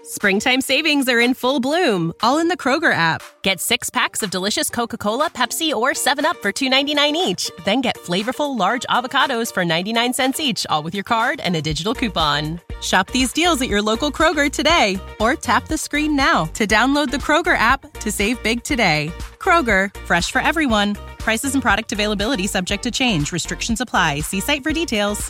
Springtime savings are in full bloom, all in the Kroger app. Get 6 packs of delicious Coca-Cola, Pepsi, or 7-Up for $2.99 each. Then get flavorful large avocados for 99 cents each, all with your card and a digital coupon. Shop these deals at your local Kroger today, or tap the screen now to download the Kroger app to save big today. Kroger, fresh for everyone. Prices and product availability subject to change. Restrictions apply. See site for details.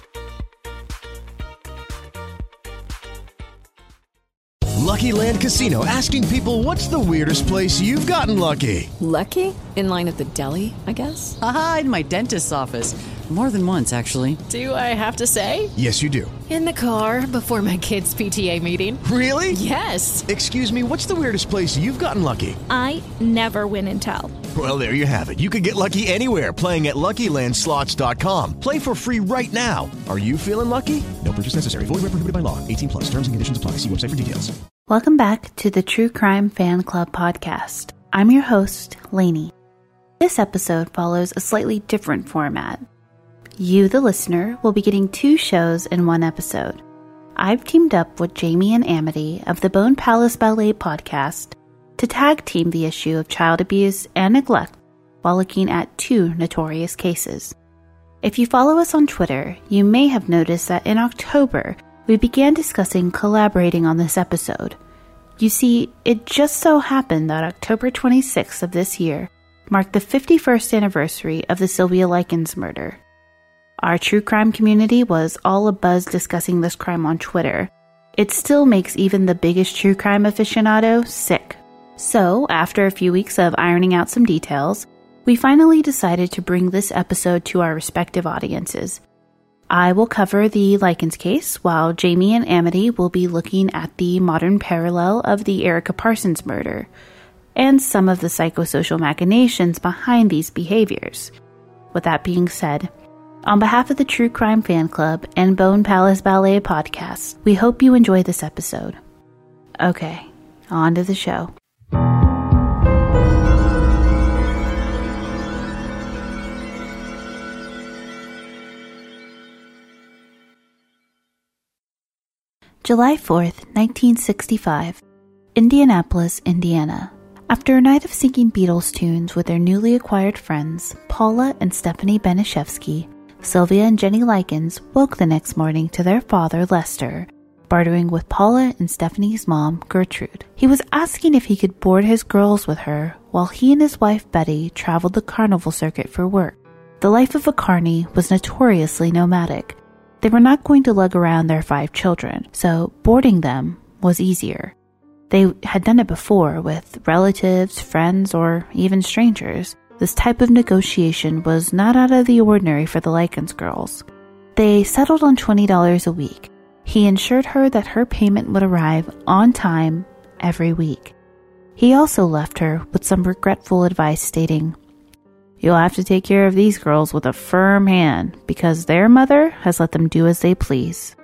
Lucky Land Casino, asking people, what's the weirdest place you've gotten lucky? Lucky? In line at the deli, I guess? Aha, in my dentist's office. More than once, actually. Do I have to say? Yes, you do. In the car before my kids' PTA meeting. Really? Yes. Excuse me, what's the weirdest place you've gotten lucky? I never win and tell. Well, there you have it. You can get lucky anywhere, playing at LuckyLandSlots.com. Play for free right now. Are you feeling lucky? No purchase necessary. Void where prohibited by law. 18 plus. Terms and conditions apply. See website for details. Welcome back to the True Crime Fan Club podcast. I'm your host, Lainey. This episode follows a slightly different format. You, the listener, will be getting 2 shows in one episode. I've teamed up with Jamie and Amity of the Bone Palace Ballet podcast to tag team the issue of child abuse and neglect while looking at 2 notorious cases. If you follow us on Twitter, you may have noticed that in October, we began discussing collaborating on this episode. You see, it just so happened that October 26th of this year marked the 51st anniversary of the Sylvia Likens murder. Our true crime community was all abuzz discussing this crime on Twitter. It still makes even the biggest true crime aficionado sick. So, after a few weeks of ironing out some details, we finally decided to bring this episode to our respective audiences. I will cover the Likens case, while Jamie and Amity will be looking at the modern parallel of the Erica Parsons murder, and some of the psychosocial machinations behind these behaviors. With that being said, on behalf of the True Crime Fan Club and Bone Palace Ballet podcast, we hope you enjoy this episode. Okay, on to the show. July 4th, 1965, Indianapolis, Indiana. After a night of singing Beatles tunes with their newly acquired friends, Paula and Stephanie Benishevsky, Sylvia and Jenny Likens woke the next morning to their father, Lester, bartering with Paula and Stephanie's mom, Gertrude. He was asking if he could board his girls with her while he and his wife, Betty, traveled the carnival circuit for work. The life of a carny was notoriously nomadic. They were not going to lug around their 5 children, so boarding them was easier. They had done it before with relatives, friends, or even strangers. This type of negotiation was not out of the ordinary for the Likens girls. They settled on $20 a week. He ensured her that her payment would arrive on time every week. He also left her with some regretful advice stating, "You'll have to take care of these girls with a firm hand because their mother has let them do as they please."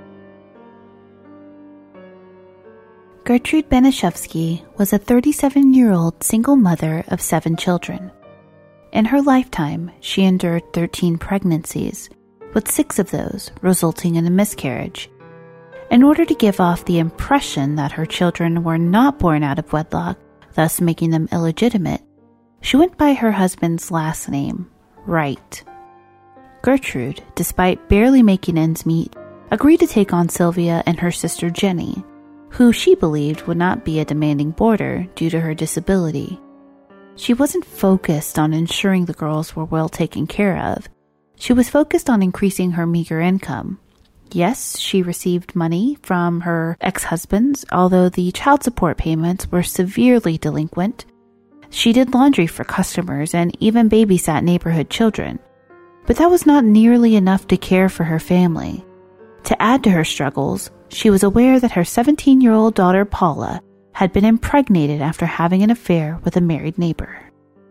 Gertrude Benishevsky was a 37-year-old single mother of 7 children. In her lifetime, she endured 13 pregnancies, with 6 of those resulting in a miscarriage. In order to give off the impression that her children were not born out of wedlock, thus making them illegitimate, she went by her husband's last name, Wright. Gertrude, despite barely making ends meet, agreed to take on Sylvia and her sister Jenny, who she believed would not be a demanding boarder due to her disability. She wasn't focused on ensuring the girls were well taken care of. She was focused on increasing her meager income. Yes, she received money from her ex-husbands, although the child support payments were severely delinquent. She did laundry for customers and even babysat neighborhood children. But that was not nearly enough to care for her family. To add to her struggles, she was aware that her 17-year-old daughter Paula had been impregnated after having an affair with a married neighbor.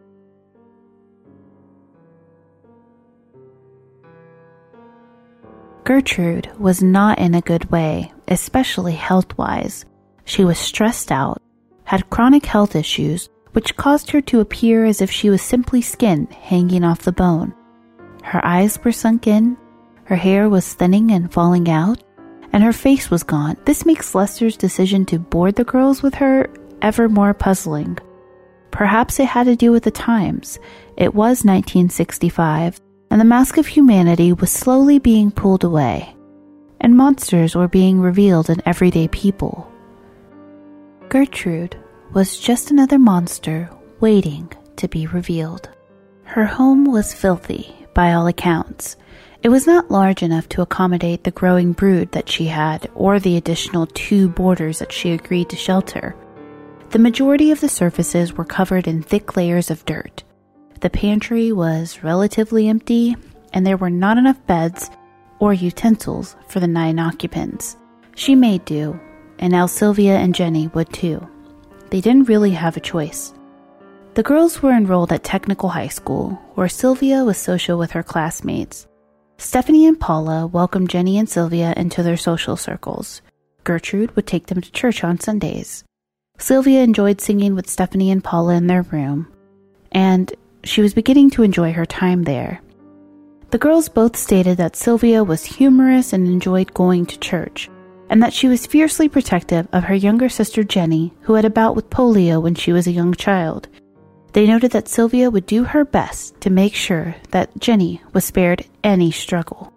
Gertrude was not in a good way, especially health-wise. She was stressed out, had chronic health issues, which caused her to appear as if she was simply skin hanging off the bone. Her eyes were sunk in, her hair was thinning and falling out, and her face was gaunt. This makes Lester's decision to board the girls with her ever more puzzling. Perhaps it had to do with the times. It was 1965, and the mask of humanity was slowly being pulled away, and monsters were being revealed in everyday people. Gertrude was just another monster waiting to be revealed. Her home was filthy, by all accounts. It was not large enough to accommodate the growing brood that she had, or the additional 2 boarders that she agreed to shelter. The majority of the surfaces were covered in thick layers of dirt. The pantry was relatively empty, and there were not enough beds or utensils for the 9 occupants. She made do, and now Sylvia and Jenny would too. They didn't really have a choice. The girls were enrolled at Technical High School, where Sylvia was social with her classmates. Stephanie and Paula welcomed Jenny and Sylvia into their social circles. Gertrude would take them to church on Sundays. Sylvia enjoyed singing with Stephanie and Paula in their room, and she was beginning to enjoy her time there. The girls both stated that Sylvia was humorous and enjoyed going to church, and that she was fiercely protective of her younger sister Jenny, who had a bout with polio when she was a young child. They noted that Sylvia would do her best to make sure that Jenny was spared any struggle.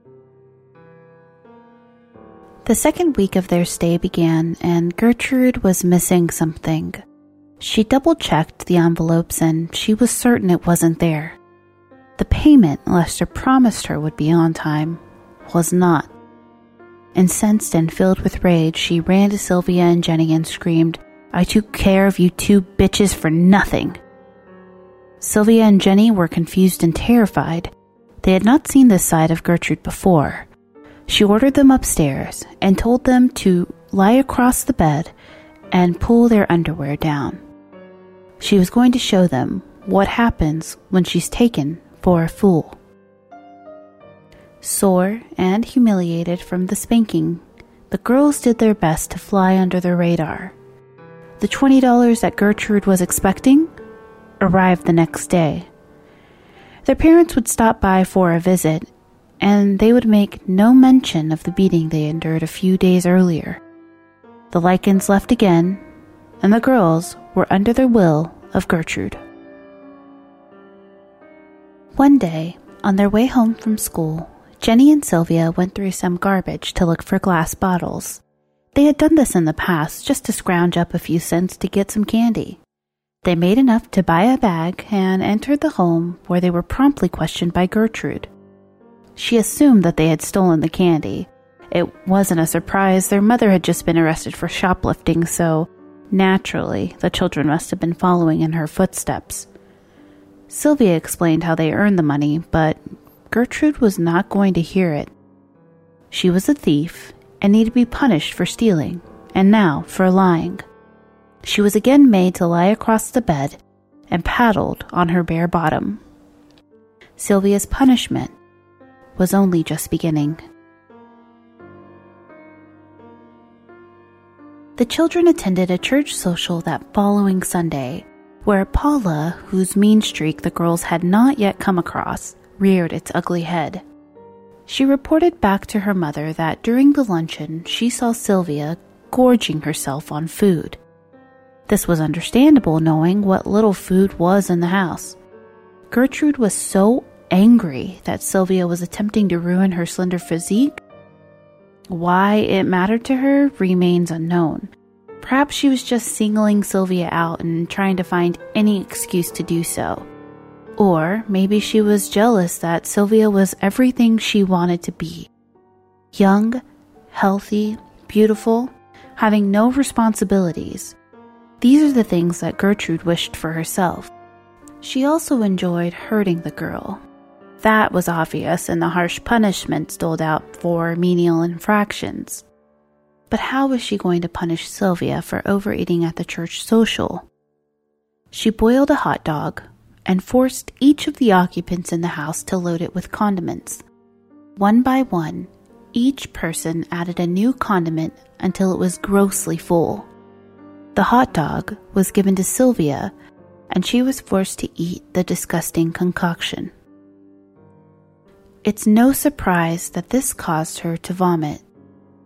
The second week of their stay began, and Gertrude was missing something. She double-checked the envelopes, and she was certain it wasn't there. The payment Lester promised her would be on time was not. Incensed and filled with rage, she ran to Sylvia and Jenny and screamed, "I took care of you 2 bitches for nothing." Sylvia and Jenny were confused and terrified. They had not seen this side of Gertrude before. She ordered them upstairs and told them to lie across the bed and pull their underwear down. She was going to show them what happens when she's taken for a fool. Sore and humiliated from the spanking, the girls did their best to fly under the radar. The $20 that Gertrude was expecting arrived the next day. Their parents would stop by for a visit, and they would make no mention of the beating they endured a few days earlier. The Likens left again, and the girls were under the will of Gertrude. One day, on their way home from school, Jenny and Sylvia went through some garbage to look for glass bottles. They had done this in the past just to scrounge up a few cents to get some candy. They made enough to buy a bag and entered the home, where they were promptly questioned by Gertrude. She assumed that they had stolen the candy. It wasn't a surprise. Their mother had just been arrested for shoplifting, so naturally the children must have been following in her footsteps. Sylvia explained how they earned the money, but Gertrude was not going to hear it. She was a thief and needed to be punished for stealing, and now for lying. She was again made to lie across the bed and paddled on her bare bottom. Sylvia's punishment was only just beginning. The children attended a church social that following Sunday, where Paula, whose mean streak the girls had not yet come across, reared its ugly head. She reported back to her mother that during the luncheon she saw Sylvia gorging herself on food. This was understandable, knowing what little food was in the house. Gertrude was so angry that Sylvia was attempting to ruin her slender physique. Why it mattered to her remains unknown. Perhaps she was just singling Sylvia out and trying to find any excuse to do so. Or maybe she was jealous that Sylvia was everything she wanted to be. Young, healthy, beautiful, having no responsibilities. These are the things that Gertrude wished for herself. She also enjoyed hurting the girl. That was obvious in the harsh punishments doled out for menial infractions. But how was she going to punish Sylvia for overeating at the church social? She boiled a hot dog and forced each of the occupants in the house to load it with condiments. One by one, each person added a new condiment until it was grossly full. The hot dog was given to Sylvia, and she was forced to eat the disgusting concoction. It's no surprise that this caused her to vomit.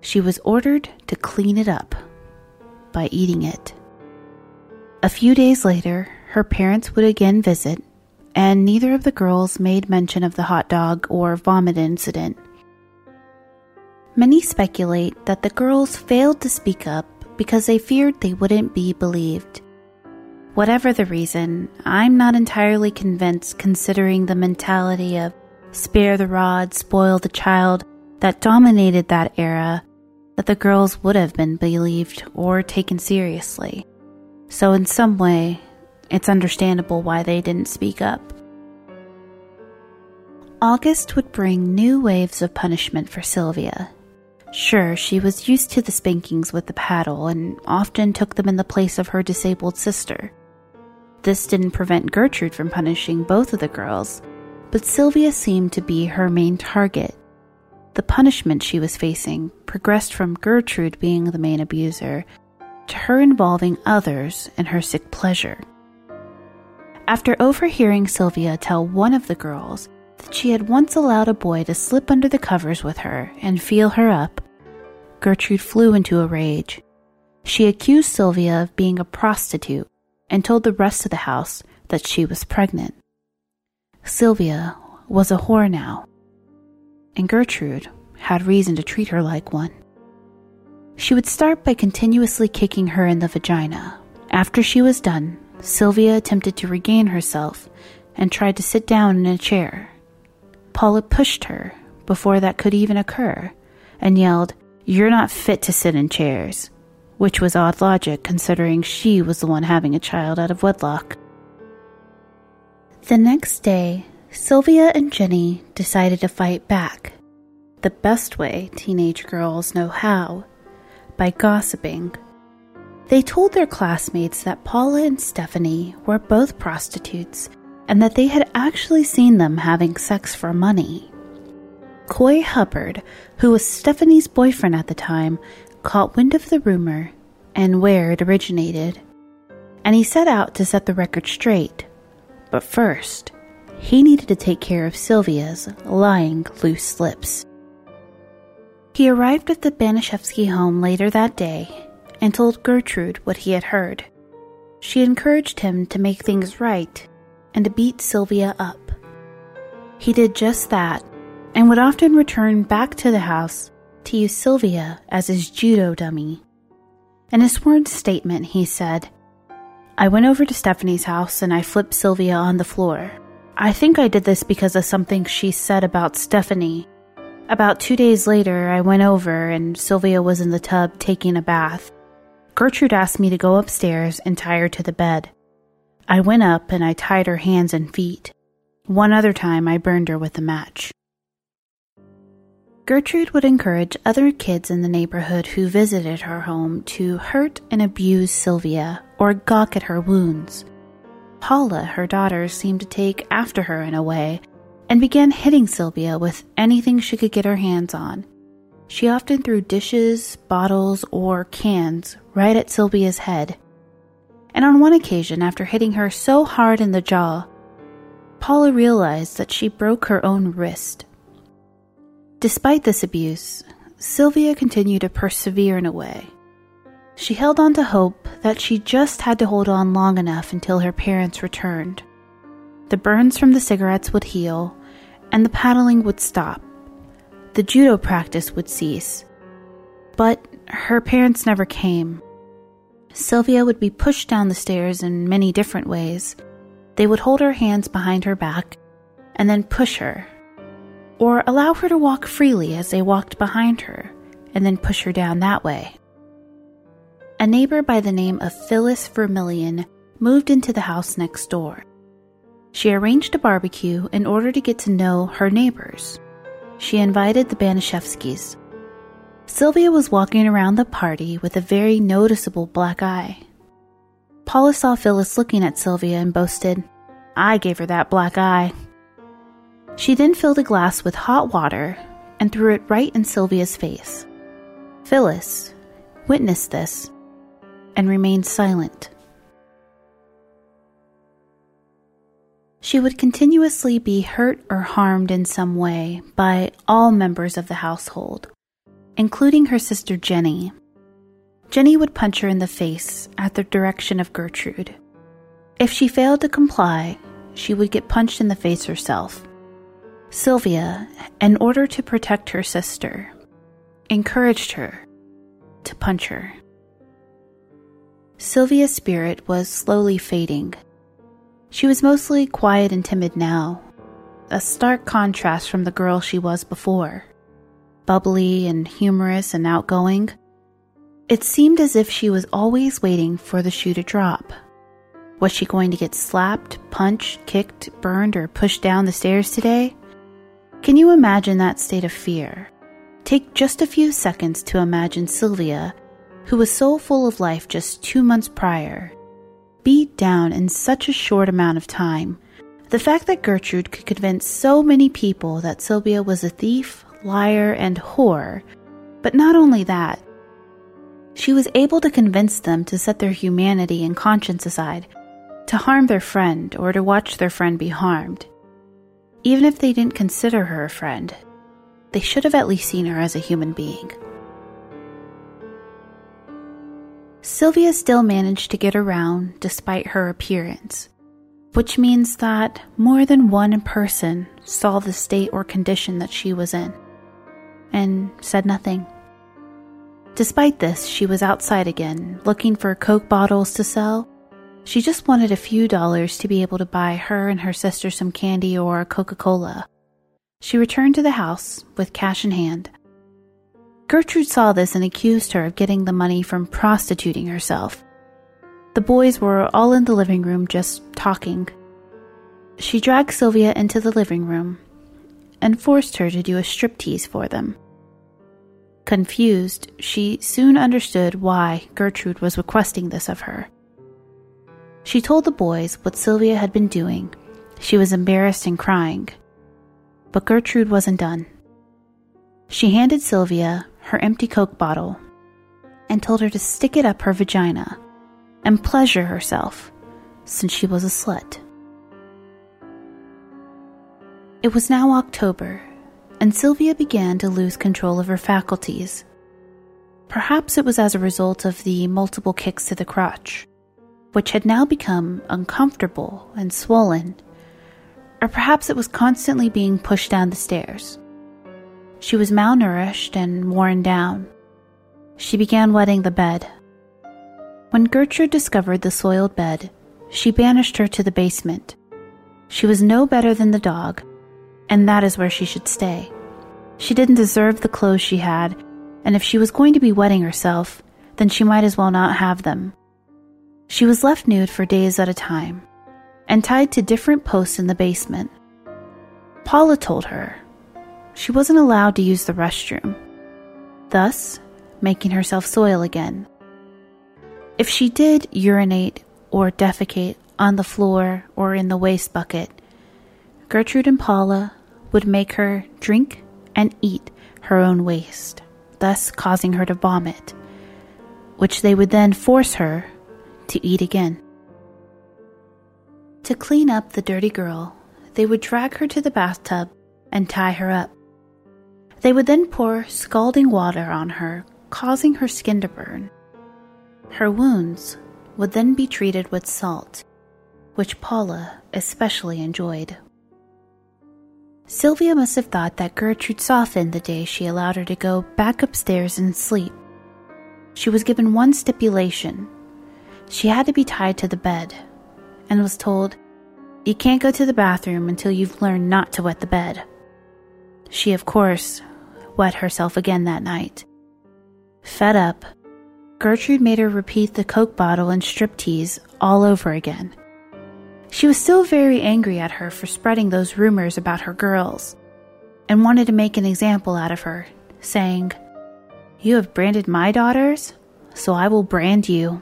she was ordered to clean it up by eating it. A few days later, her parents would again visit, and neither of the girls made mention of the hot dog or vomit incident. Many speculate that the girls failed to speak up because they feared they wouldn't be believed. Whatever the reason, I'm not entirely convinced, considering the mentality of spare the rod, spoil the child that dominated that era, that the girls would have been believed or taken seriously. So in some way, it's understandable why they didn't speak up. August would bring new waves of punishment for Sylvia. Sure, she was used to the spankings with the paddle and often took them in the place of her disabled sister. This didn't prevent Gertrude from punishing both of the girls, but Sylvia seemed to be her main target. The punishment she was facing progressed from Gertrude being the main abuser to her involving others in her sick pleasure. After overhearing Sylvia tell one of the girls that she had once allowed a boy to slip under the covers with her and feel her up, Gertrude flew into a rage. She accused Sylvia of being a prostitute and told the rest of the house that she was pregnant. Sylvia was a whore now, and Gertrude had reason to treat her like one. She would start by continuously kicking her in the vagina. After she was done, Sylvia attempted to regain herself and tried to sit down in a chair. Paula pushed her before that could even occur and yelled, "You're not fit to sit in chairs," which was odd logic considering she was the one having a child out of wedlock. The next day, Sylvia and Jenny decided to fight back, the best way teenage girls know how, by gossiping. They told their classmates that Paula and Stephanie were both prostitutes and that they had actually seen them having sex for money. Coy Hubbard, who was Stephanie's boyfriend at the time, caught wind of the rumor and where it originated, and he set out to set the record straight. But first, he needed to take care of Sylvia's lying loose lips. He arrived at the Banishevsky home later that day and told Gertrude what he had heard. She encouraged him to make things right and to beat Sylvia up. He did just that and would often return back to the house to use Sylvia as his judo dummy. In a sworn statement, he said, "I went over to Stephanie's house and I flipped Sylvia on the floor. I think I did this because of something she said about Stephanie. About 2 days later, I went over and Sylvia was in the tub taking a bath. Gertrude asked me to go upstairs and tie her to the bed. I went up and I tied her hands and feet. One other time, I burned her with a match." Gertrude would encourage other kids in the neighborhood who visited her home to hurt and abuse Sylvia or gawk at her wounds. Paula, her daughter, seemed to take after her in a way and began hitting Sylvia with anything she could get her hands on. She often threw dishes, bottles, or cans right at Sylvia's head. And on one occasion, after hitting her so hard in the jaw, Paula realized that she broke her own wrist. Despite this abuse, Sylvia continued to persevere in a way. She held on to hope that she just had to hold on long enough until her parents returned. The burns from the cigarettes would heal, and the paddling would stop. The judo practice would cease. But her parents never came. Sylvia would be pushed down the stairs in many different ways. They would hold her hands behind her back and then push her, or allow her to walk freely as they walked behind her and then push her down that way. A neighbor by the name of Phyllis Vermillion moved into the house next door. She arranged a barbecue in order to get to know her neighbors. She invited the Banishevskys. Sylvia was walking around the party with a very noticeable black eye. Paula saw Phyllis looking at Sylvia and boasted, "I gave her that black eye." She then filled a glass with hot water and threw it right in Sylvia's face. Phyllis witnessed this and remained silent. She would continuously be hurt or harmed in some way by all members of the household. including her sister Jenny. Jenny would punch her in the face at the direction of Gertrude. If she failed to comply, she would get punched in the face herself. Sylvia, in order to protect her sister, encouraged her to punch her. Sylvia's spirit was slowly fading. She was mostly quiet and timid now, a stark contrast from the girl she was before. Bubbly and humorous and outgoing, it seemed as if she was always waiting for the shoe to drop. Was she going to get slapped, punched, kicked, burned, or pushed down the stairs today? Can you imagine that state of fear? Take just a few seconds to imagine Sylvia, who was so full of life just 2 months prior, beat down in such a short amount of time. The fact that Gertrude could convince so many people that Sylvia was a thief, liar, and whore, but not only that, she was able to convince them to set their humanity and conscience aside, to harm their friend or to watch their friend be harmed. Even if they didn't consider her a friend, they should have at least seen her as a human being. Sylvia still managed to get around despite her appearance, which means that more than one person saw the state or condition that she was in, and said nothing. Despite this, she was outside again, looking for Coke bottles to sell. She just wanted a few dollars to be able to buy her and her sister some candy or Coca-Cola. She returned to the house with cash in hand. Gertrude saw this and accused her of getting the money from prostituting herself. The boys were all in the living room just talking. She dragged Sylvia into the living room and forced her to do a striptease for them. Confused, she soon understood why Gertrude was requesting this of her. She told the boys what Sylvia had been doing. She was embarrassed and crying. But Gertrude wasn't done. She handed Sylvia her empty Coke bottle and told her to stick it up her vagina and pleasure herself, since she was a slut. It was now October, and Sylvia began to lose control of her faculties. Perhaps it was as a result of the multiple kicks to the crotch, which had now become uncomfortable and swollen, or perhaps it was constantly being pushed down the stairs. She was malnourished and worn down. She began wetting the bed. When Gertrude discovered the soiled bed, she banished her to the basement. She was no better than the dog, and that is where she should stay. She didn't deserve the clothes she had, and if she was going to be wetting herself, then she might as well not have them. She was left nude for days at a time, and tied to different posts in the basement. Paula told her she wasn't allowed to use the restroom, thus making herself soil again. If she did urinate or defecate on the floor or in the waste bucket, Gertrude and Paula would make her drink and eat her own waste, thus causing her to vomit, which they would then force her to eat again. To clean up the dirty girl, they would drag her to the bathtub and tie her up. They would then pour scalding water on her, causing her skin to burn. Her wounds would then be treated with salt, which Paula especially enjoyed. Sylvia must have thought that Gertrude softened the day she allowed her to go back upstairs and sleep. She was given one stipulation. She had to be tied to the bed, and was told, "You can't go to the bathroom until you've learned not to wet the bed." She, of course, wet herself again that night. Fed up, Gertrude made her repeat the Coke bottle and striptease all over again. She was still very angry at her for spreading those rumors about her girls, and wanted to make an example out of her, saying, "You have branded my daughters, so I will brand you."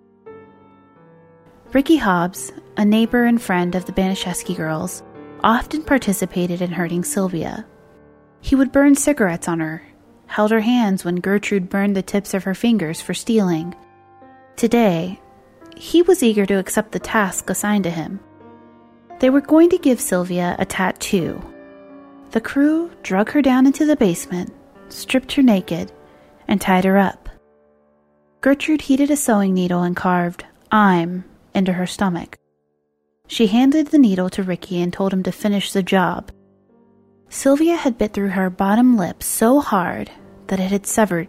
Ricky Hobbs, a neighbor and friend of the Banaszewski girls, often participated in hurting Sylvia. He would burn cigarettes on her, held her hands when Gertrude burned the tips of her fingers for stealing. Today, he was eager to accept the task assigned to him. They were going to give Sylvia a tattoo. The crew drug her down into the basement, stripped her naked, and tied her up. Gertrude heated a sewing needle and carved "I'm" into her stomach. She handed the needle to Ricky and told him to finish the job. Sylvia had bit through her bottom lip so hard that it had severed.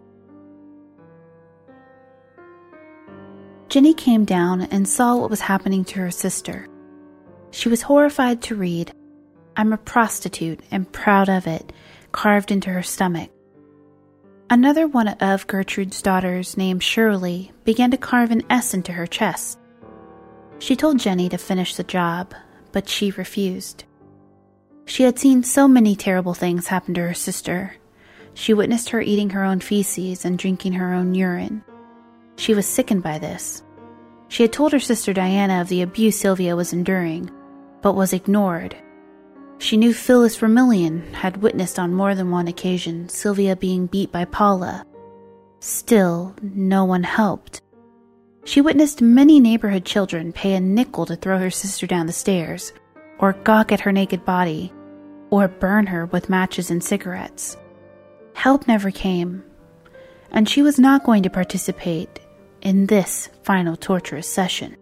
Jenny came down and saw what was happening to her sister. She was horrified to read, "I'm a prostitute and proud of it," carved into her stomach. Another one of Gertrude's daughters, named Shirley, began to carve an S into her chest. She told Jenny to finish the job, but she refused. She had seen so many terrible things happen to her sister. She witnessed her eating her own feces and drinking her own urine. She was sickened by this. She had told her sister Diana of the abuse Sylvia was enduring, but was ignored. She knew Phyllis Vermillion had witnessed on more than one occasion Sylvia being beat by Paula. Still, no one helped. She witnessed many neighborhood children pay a nickel to throw her sister down the stairs, or gawk at her naked body, or burn her with matches and cigarettes. Help never came, and she was not going to participate in this final torturous session.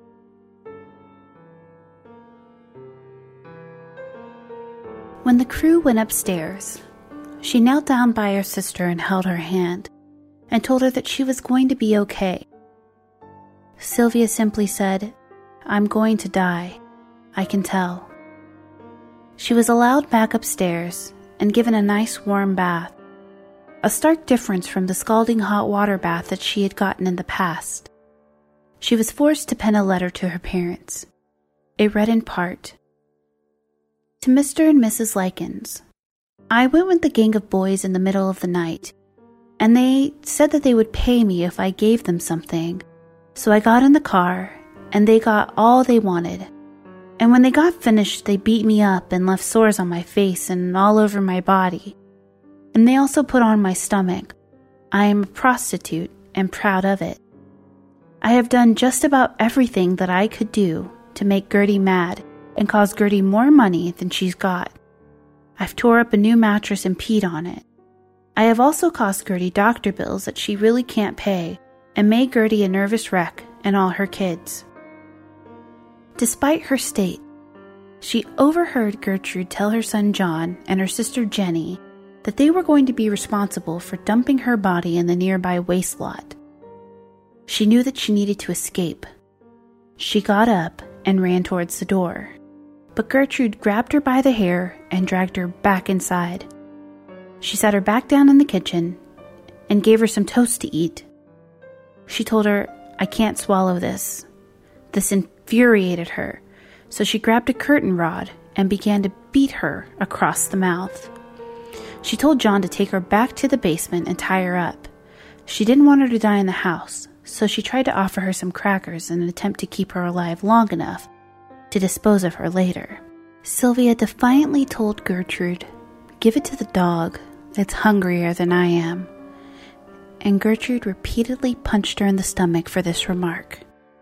When the crew went upstairs, she knelt down by her sister and held her hand, and told her that she was going to be okay. Sylvia simply said, "I'm going to die. I can tell." She was allowed back upstairs and given a nice warm bath, a stark difference from the scalding hot water bath that she had gotten in the past. She was forced to pen a letter to her parents. It read in part, "To Mr. and Mrs. Likens, I went with the gang of boys in the middle of the night, and they said that they would pay me if I gave them something. So I got in the car, and they got all they wanted. And when they got finished, they beat me up and left sores on my face and all over my body. And they also put on my stomach. I am a prostitute and proud of it. I have done just about everything that I could do to make Gertie mad and cause Gertie more money than she's got. I've tore up a new mattress and peed on it. I have also cost Gertie doctor bills that she really can't pay and made Gertie a nervous wreck and all her kids." Despite her state, she overheard Gertrude tell her son John and her sister Jenny that they were going to be responsible for dumping her body in the nearby waste lot. She knew that she needed to escape. She got up and ran towards the door, but Gertrude grabbed her by the hair and dragged her back inside. She sat her back down in the kitchen and gave her some toast to eat. She told her, "I can't swallow this." This infuriated her, so she grabbed a curtain rod and began to beat her across the mouth. She told John to take her back to the basement and tie her up. She didn't want her to die in the house, so she tried to offer her some crackers in an attempt to keep her alive long enough to dispose of her later. Sylvia defiantly told Gertrude, "Give it to the dog. It's hungrier than I am." And Gertrude repeatedly punched her in the stomach for this remark.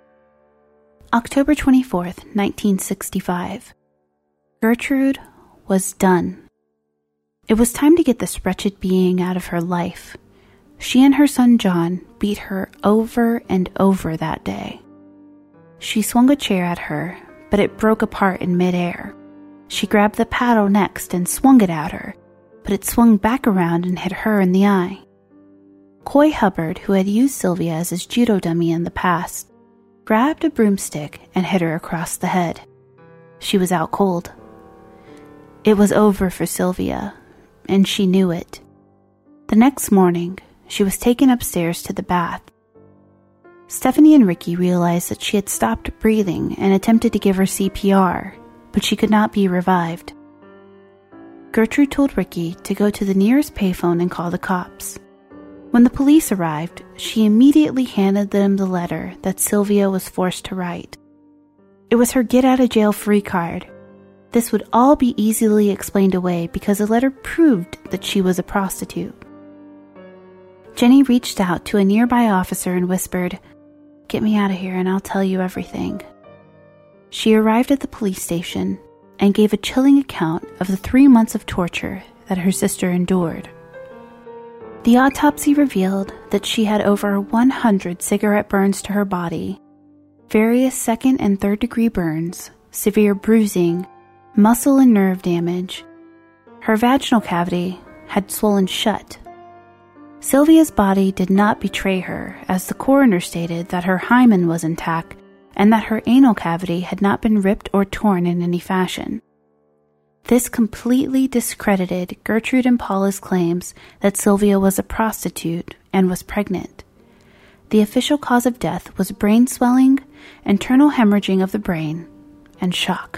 October 24th, 1965. Gertrude was done. It was time to get this wretched being out of her life. She and her son John beat her over and over that day. She swung a chair at her, but it broke apart in midair. She grabbed the paddle next and swung it at her, but it swung back around and hit her in the eye. Coy Hubbard, who had used Sylvia as his judo dummy in the past, grabbed a broomstick and hit her across the head. She was out cold. It was over for Sylvia, and she knew it. The next morning, she was taken upstairs to the bath. Stephanie and Ricky realized that she had stopped breathing and attempted to give her CPR, but she could not be revived. Gertrude told Ricky to go to the nearest payphone and call the cops. When the police arrived, she immediately handed them the letter that Sylvia was forced to write. It was her get-out-of-jail-free card. This would all be easily explained away because the letter proved that she was a prostitute. Jenny reached out to a nearby officer and whispered, "Get me out of here and I'll tell you everything." She arrived at the police station and gave a chilling account of the 3 months of torture that her sister endured. The autopsy revealed that she had over 100 cigarette burns to her body, various second and third degree burns, severe bruising, muscle and nerve damage. Her vaginal cavity had swollen shut. Sylvia's body did not betray her, as the coroner stated that her hymen was intact and that her anal cavity had not been ripped or torn in any fashion. This completely discredited Gertrude and Paula's claims that Sylvia was a prostitute and was pregnant. The official cause of death was brain swelling, internal hemorrhaging of the brain, and shock.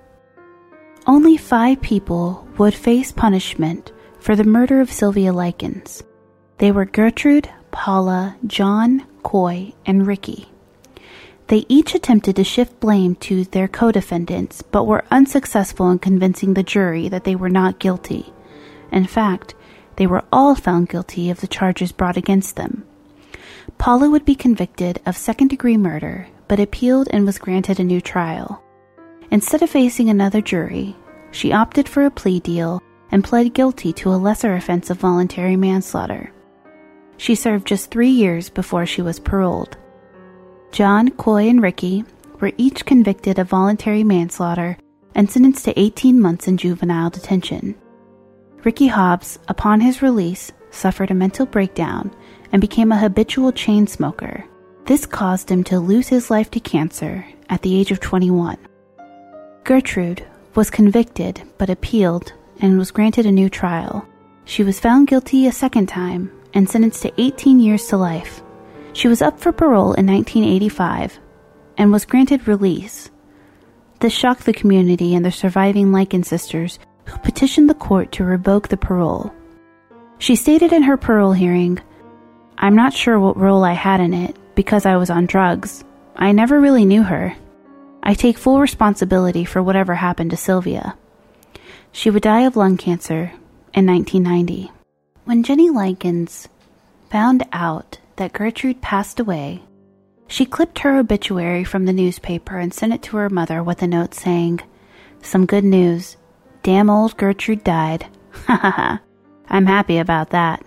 Only 5 people would face punishment for the murder of Sylvia Likens. They were Gertrude, Paula, John, Coy, and Ricky. They each attempted to shift blame to their co-defendants, but were unsuccessful in convincing the jury that they were not guilty. In fact, they were all found guilty of the charges brought against them. Paula would be convicted of second-degree murder, but appealed and was granted a new trial. Instead of facing another jury, she opted for a plea deal and pled guilty to a lesser offense of voluntary manslaughter. She served just 3 years before she was paroled. John, Coy, and Ricky were each convicted of voluntary manslaughter and sentenced to 18 months in juvenile detention. Ricky Hobbs, upon his release, suffered a mental breakdown and became a habitual chain smoker. This caused him to lose his life to cancer at the age of 21. Gertrude was convicted but appealed and was granted a new trial. She was found guilty a second time and sentenced to 18 years to life. She was up for parole in 1985 and was granted release. This shocked the community and the surviving Likens sisters, who petitioned the court to revoke the parole. She stated in her parole hearing, "I'm not sure what role I had in it because I was on drugs. I never really knew her. I take full responsibility for whatever happened to Sylvia." She would die of lung cancer in 1990. When Jenny Likens found out that Gertrude passed away, she clipped her obituary from the newspaper and sent it to her mother with a note saying, "Some good news. Damn old Gertrude died. Ha ha ha. I'm happy about that."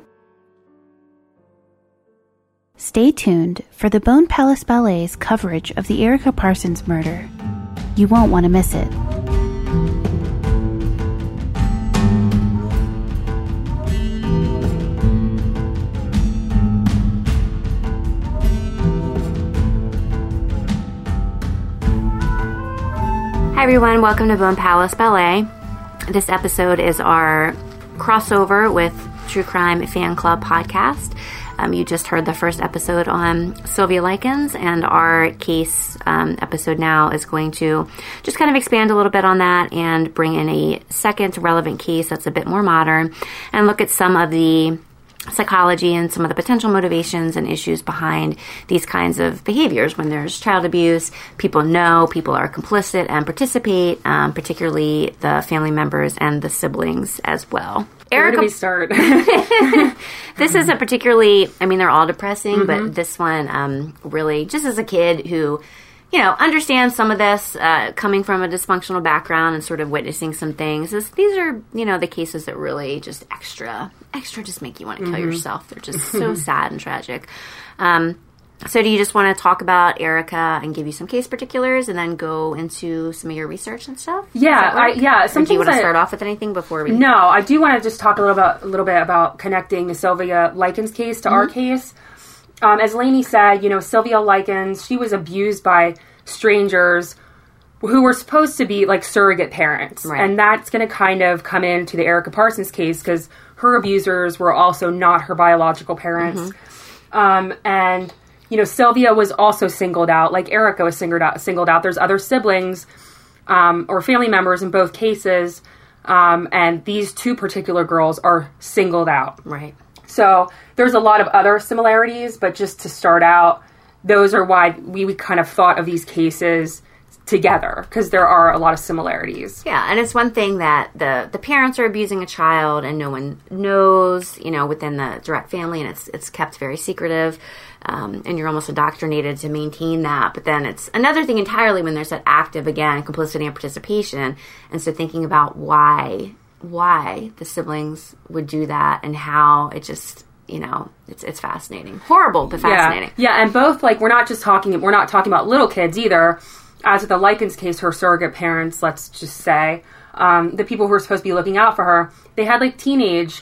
Stay tuned for the Bone Palace Ballet's coverage of the Erica Parsons murder. You won't want to miss it. Hi everyone, welcome to Bone Palace Ballet. This episode is our crossover with True Crime Fan Club podcast. You just heard the first episode on Sylvia Likens, and our case episode now is going to just kind of expand a little bit on that and bring in a second relevant case that's a bit more modern and look at some of the psychology and some of the potential motivations and issues behind these kinds of behaviors. When there's child abuse, people know, people are complicit and participate, particularly the family members and the siblings as well. Where do we start? This is a particularly, I mean, they're all depressing, but this one really, just as a kid who, you know, understands some of this, coming from a dysfunctional background and sort of witnessing some things. These are, you know, the cases that really just extra just make you want to kill yourself. They're just so sad and tragic. So do you just want to talk about Erica and give you some case particulars and then go into some of your research and stuff? Yeah, Or do you want to start off with anything before we... No, I do want to just talk a little bit about connecting the Sylvia Likens case to our case. As Lainey said, you know, Sylvia Likens, she was abused by strangers who were supposed to be like surrogate parents. Right. And that's going to kind of come into the Erica Parsons case because her abusers were also not her biological parents. And, you know, Sylvia was also singled out, like Erica was singled out. There's other siblings or family members in both cases. And these two particular girls are singled out. Right. So there's a lot of other similarities, but just to start out, those are why we kind of thought of these cases together, because there are a lot of similarities. Yeah, and it's one thing that the parents are abusing a child and no one knows, you know, within the direct family, and it's kept very secretive, and you're almost indoctrinated to maintain that. But then it's another thing entirely when there's that active, again, complicity and participation, and so thinking about why the siblings would do that and how it just it's fascinating. Horrible, but fascinating. Yeah, and both, like, we're not talking about little kids either. As with the Likens case, her surrogate parents, let's just say, the people who were supposed to be looking out for her, they had, like, teenage,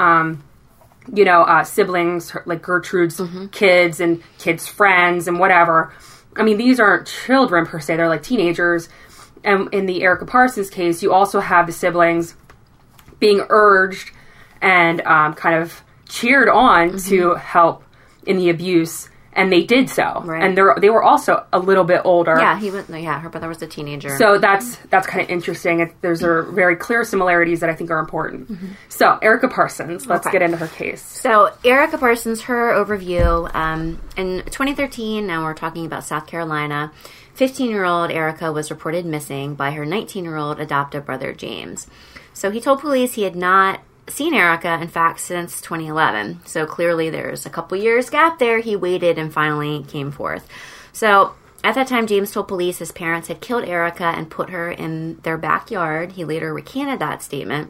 siblings, like Gertrude's kids and kids' friends and whatever. I mean, these aren't children per se, they're like teenagers. And in the Erica Parsons case, you also have the siblings being urged and kind of cheered on to help in the abuse, and they did so. Right. And they were also a little bit older. Yeah, her brother was a teenager. So that's kind of interesting. There's very clear similarities that I think are important. So Erica Parsons, let's get into her case. So Erica Parsons, her overview. In 2013, now we're talking about South Carolina, 15-year-old Erica was reported missing by her 19-year-old adoptive brother, James. So he told police he had not seen Erica, in fact, since 2011. So clearly there's a couple years gap there. He waited and finally came forth. So at that time, James told police his parents had killed Erica and put her in their backyard. He later recanted that statement.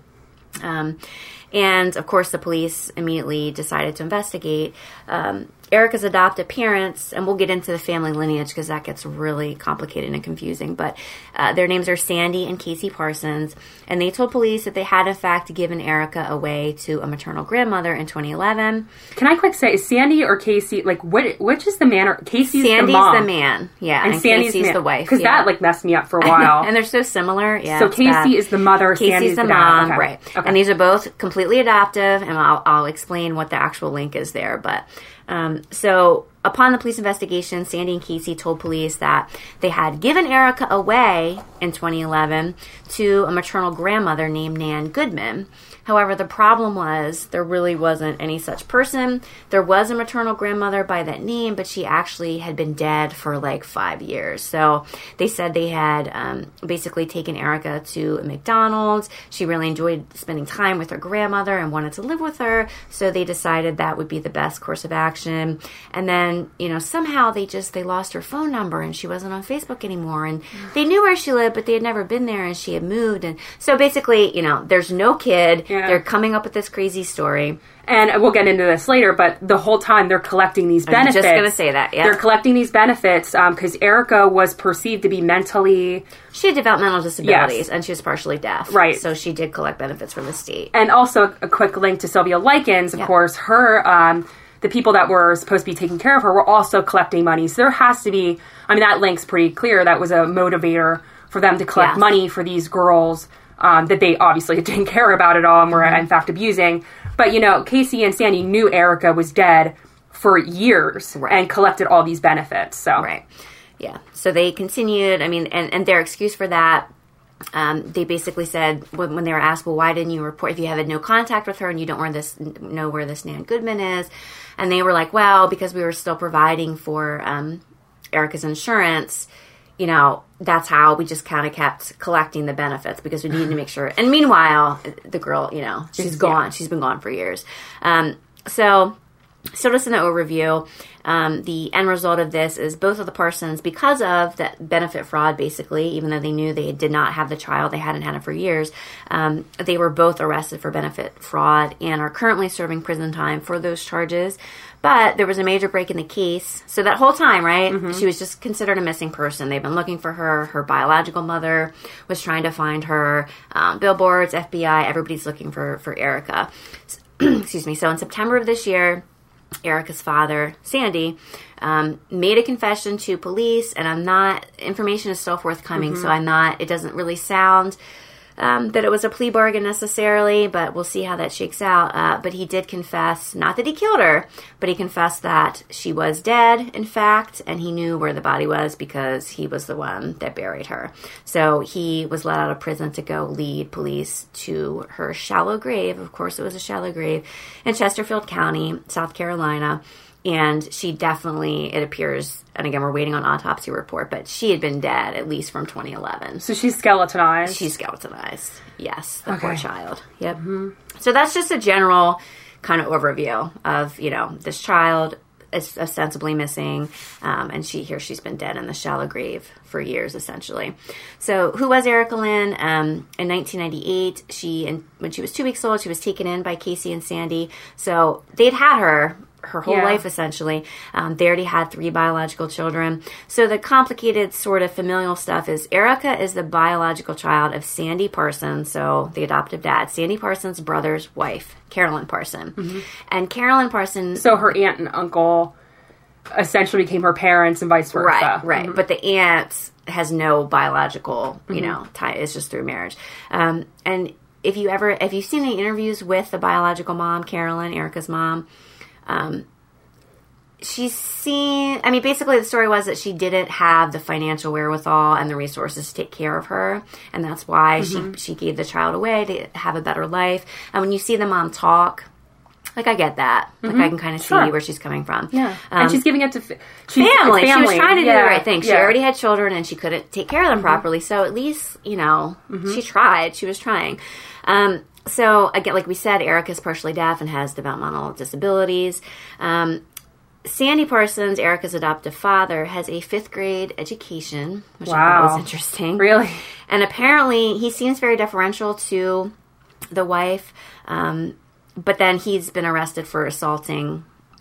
And, of course, the police immediately decided to investigate. Erica's adopted parents, and we'll get into the family lineage because that gets really complicated and confusing, but their names are Sandy and Casey Parsons, and they told police that they had, in fact, given Erica away to a maternal grandmother in 2011. Can I quick say, is Sandy or Casey, like, which is the man? Or Casey's Sandy's the mom. the man, yeah, and Sandy's Casey's the wife. Because that, like, messed me up for a while. And they're so similar, yeah. So Casey is the mother, Sandy's the mom, dad. Okay. Right. Okay. And these are both completely adoptive, and I'll explain what the actual link is there, but... So upon the police investigation, Sandy and Casey told police that they had given Erica away in 2011 to a maternal grandmother named Nan Goodman. However, the problem was there really wasn't any such person. There was a maternal grandmother by that name, but she actually had been dead for like 5 years. So they said they had basically taken Erica to a McDonald's. She really enjoyed spending time with her grandmother and wanted to live with her. So they decided that would be the best course of action. And then, somehow they lost her phone number and she wasn't on Facebook anymore. And they knew where she lived, but they had never been there and she had moved. And so basically, there's no kid. Yeah. They're coming up with this crazy story. And we'll get into this later, but the whole time they're collecting these benefits. I'm just going to say that, yeah. They're collecting these benefits because Erica was perceived to be mentally... She had developmental disabilities, and she was partially deaf. Right. So she did collect benefits from the state. And also, a quick link to Sylvia Likens, of course, her... the people that were supposed to be taking care of her were also collecting money. So there has to be... that link's pretty clear. That was a motivator for them to collect money for these girls... that they obviously didn't care about at all and were, in fact, abusing. But, Casey and Sandy knew Erica was dead for years and collected all these benefits. So. Right. Yeah. So they continued, and their excuse for that, they basically said, when they were asked, well, why didn't you report, if you had no contact with her and you don't know where this Nan Goodman is? And they were like, well, because we were still providing for Erica's insurance, that's how we just kind of kept collecting the benefits because we needed to make sure. And meanwhile, the girl, she's gone. Yeah. She's been gone for years. So just in the overview, the end result of this is both of the Parsons, because of that benefit fraud, basically, even though they knew they did not have the child, they hadn't had it for years, they were both arrested for benefit fraud and are currently serving prison time for those charges. But there was a major break in the case. So that whole time, right, she was just considered a missing person. They've been looking for her. Her biological mother was trying to find her. Billboards, FBI, everybody's looking for Erica. Excuse me. So in September of this year, Erica's father, Sandy, made a confession to police, and information is still forthcoming, so it doesn't really sound that it was a plea bargain necessarily, but we'll see how that shakes out. But he did confess, not that he killed her, but he confessed that she was dead, in fact, and he knew where the body was because he was the one that buried her. So he was let out of prison to go lead police to her shallow grave. Of course, it was a shallow grave in Chesterfield County, South Carolina. And she definitely, it appears, and again, we're waiting on autopsy report, but she had been dead at least from 2011. So she's skeletonized? She's skeletonized, yes. The poor child. Yep. Mm-hmm. So that's just a general kind of overview of, this child. is ostensibly missing, and she's been dead in the shallow grave for years, essentially. So who was Erica Lynn? In 1998, when she was 2 weeks old, she was taken in by Casey and Sandy. So they'd had her whole life, essentially. They already had 3 biological children. So the complicated sort of familial stuff is Erica is the biological child of Sandy Parsons, so the adoptive dad, Sandy Parsons' brother's wife, Carolyn Parson. Mm-hmm. And Carolyn Parson... So her aunt and uncle essentially became her parents and vice versa. Right. Mm-hmm. But the aunt has no biological, tie. It's just through marriage. And if you've seen any interviews with the biological mom, Carolyn, Erica's mom, basically the story was that she didn't have the financial wherewithal and the resources to take care of her, and that's why she gave the child away to have a better life. And when you see the mom talk, like, I get that. Like, I can kind of see where she's coming from. Yeah. And she's giving it to family. She was trying to do the right thing. She already had children, and she couldn't take care of them properly, so at least, she tried. She was trying. So, again, like we said, Erica's partially deaf and has developmental disabilities. Sandy Parsons, Erica's adoptive father, has a 5th grade education, which I thought was interesting. Really? And apparently he seems very deferential to the wife, but then he's been arrested for assaulting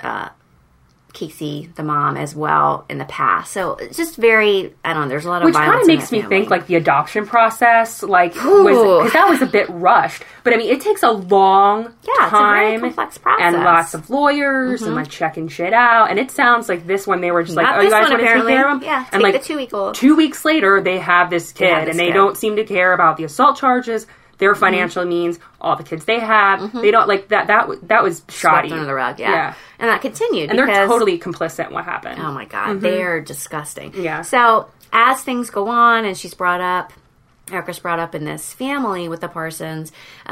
Casey, the mom, as well in the past. So it's just very, I don't know, there's a lot of violence. Which kind of makes me think, like, the adoption process, like, because that was a bit rushed. But, I mean, it takes a long time. It's a very complex process. And lots of lawyers and, like, checking shit out. And it sounds like this one, they were just like, oh, you guys want to take care of him? Yeah, and, like, the 2-week-old. 2 weeks later, they have this kid. And they don't seem to care about the assault charges, their financial means, all the kids they have. They don't, like, that was shoddy. Swept under the rug, yeah. And that continued. And they're totally complicit in what happened. Oh, my God. They are disgusting. Yeah. So, as things go on, and Erica's brought up in this family with the Parsons,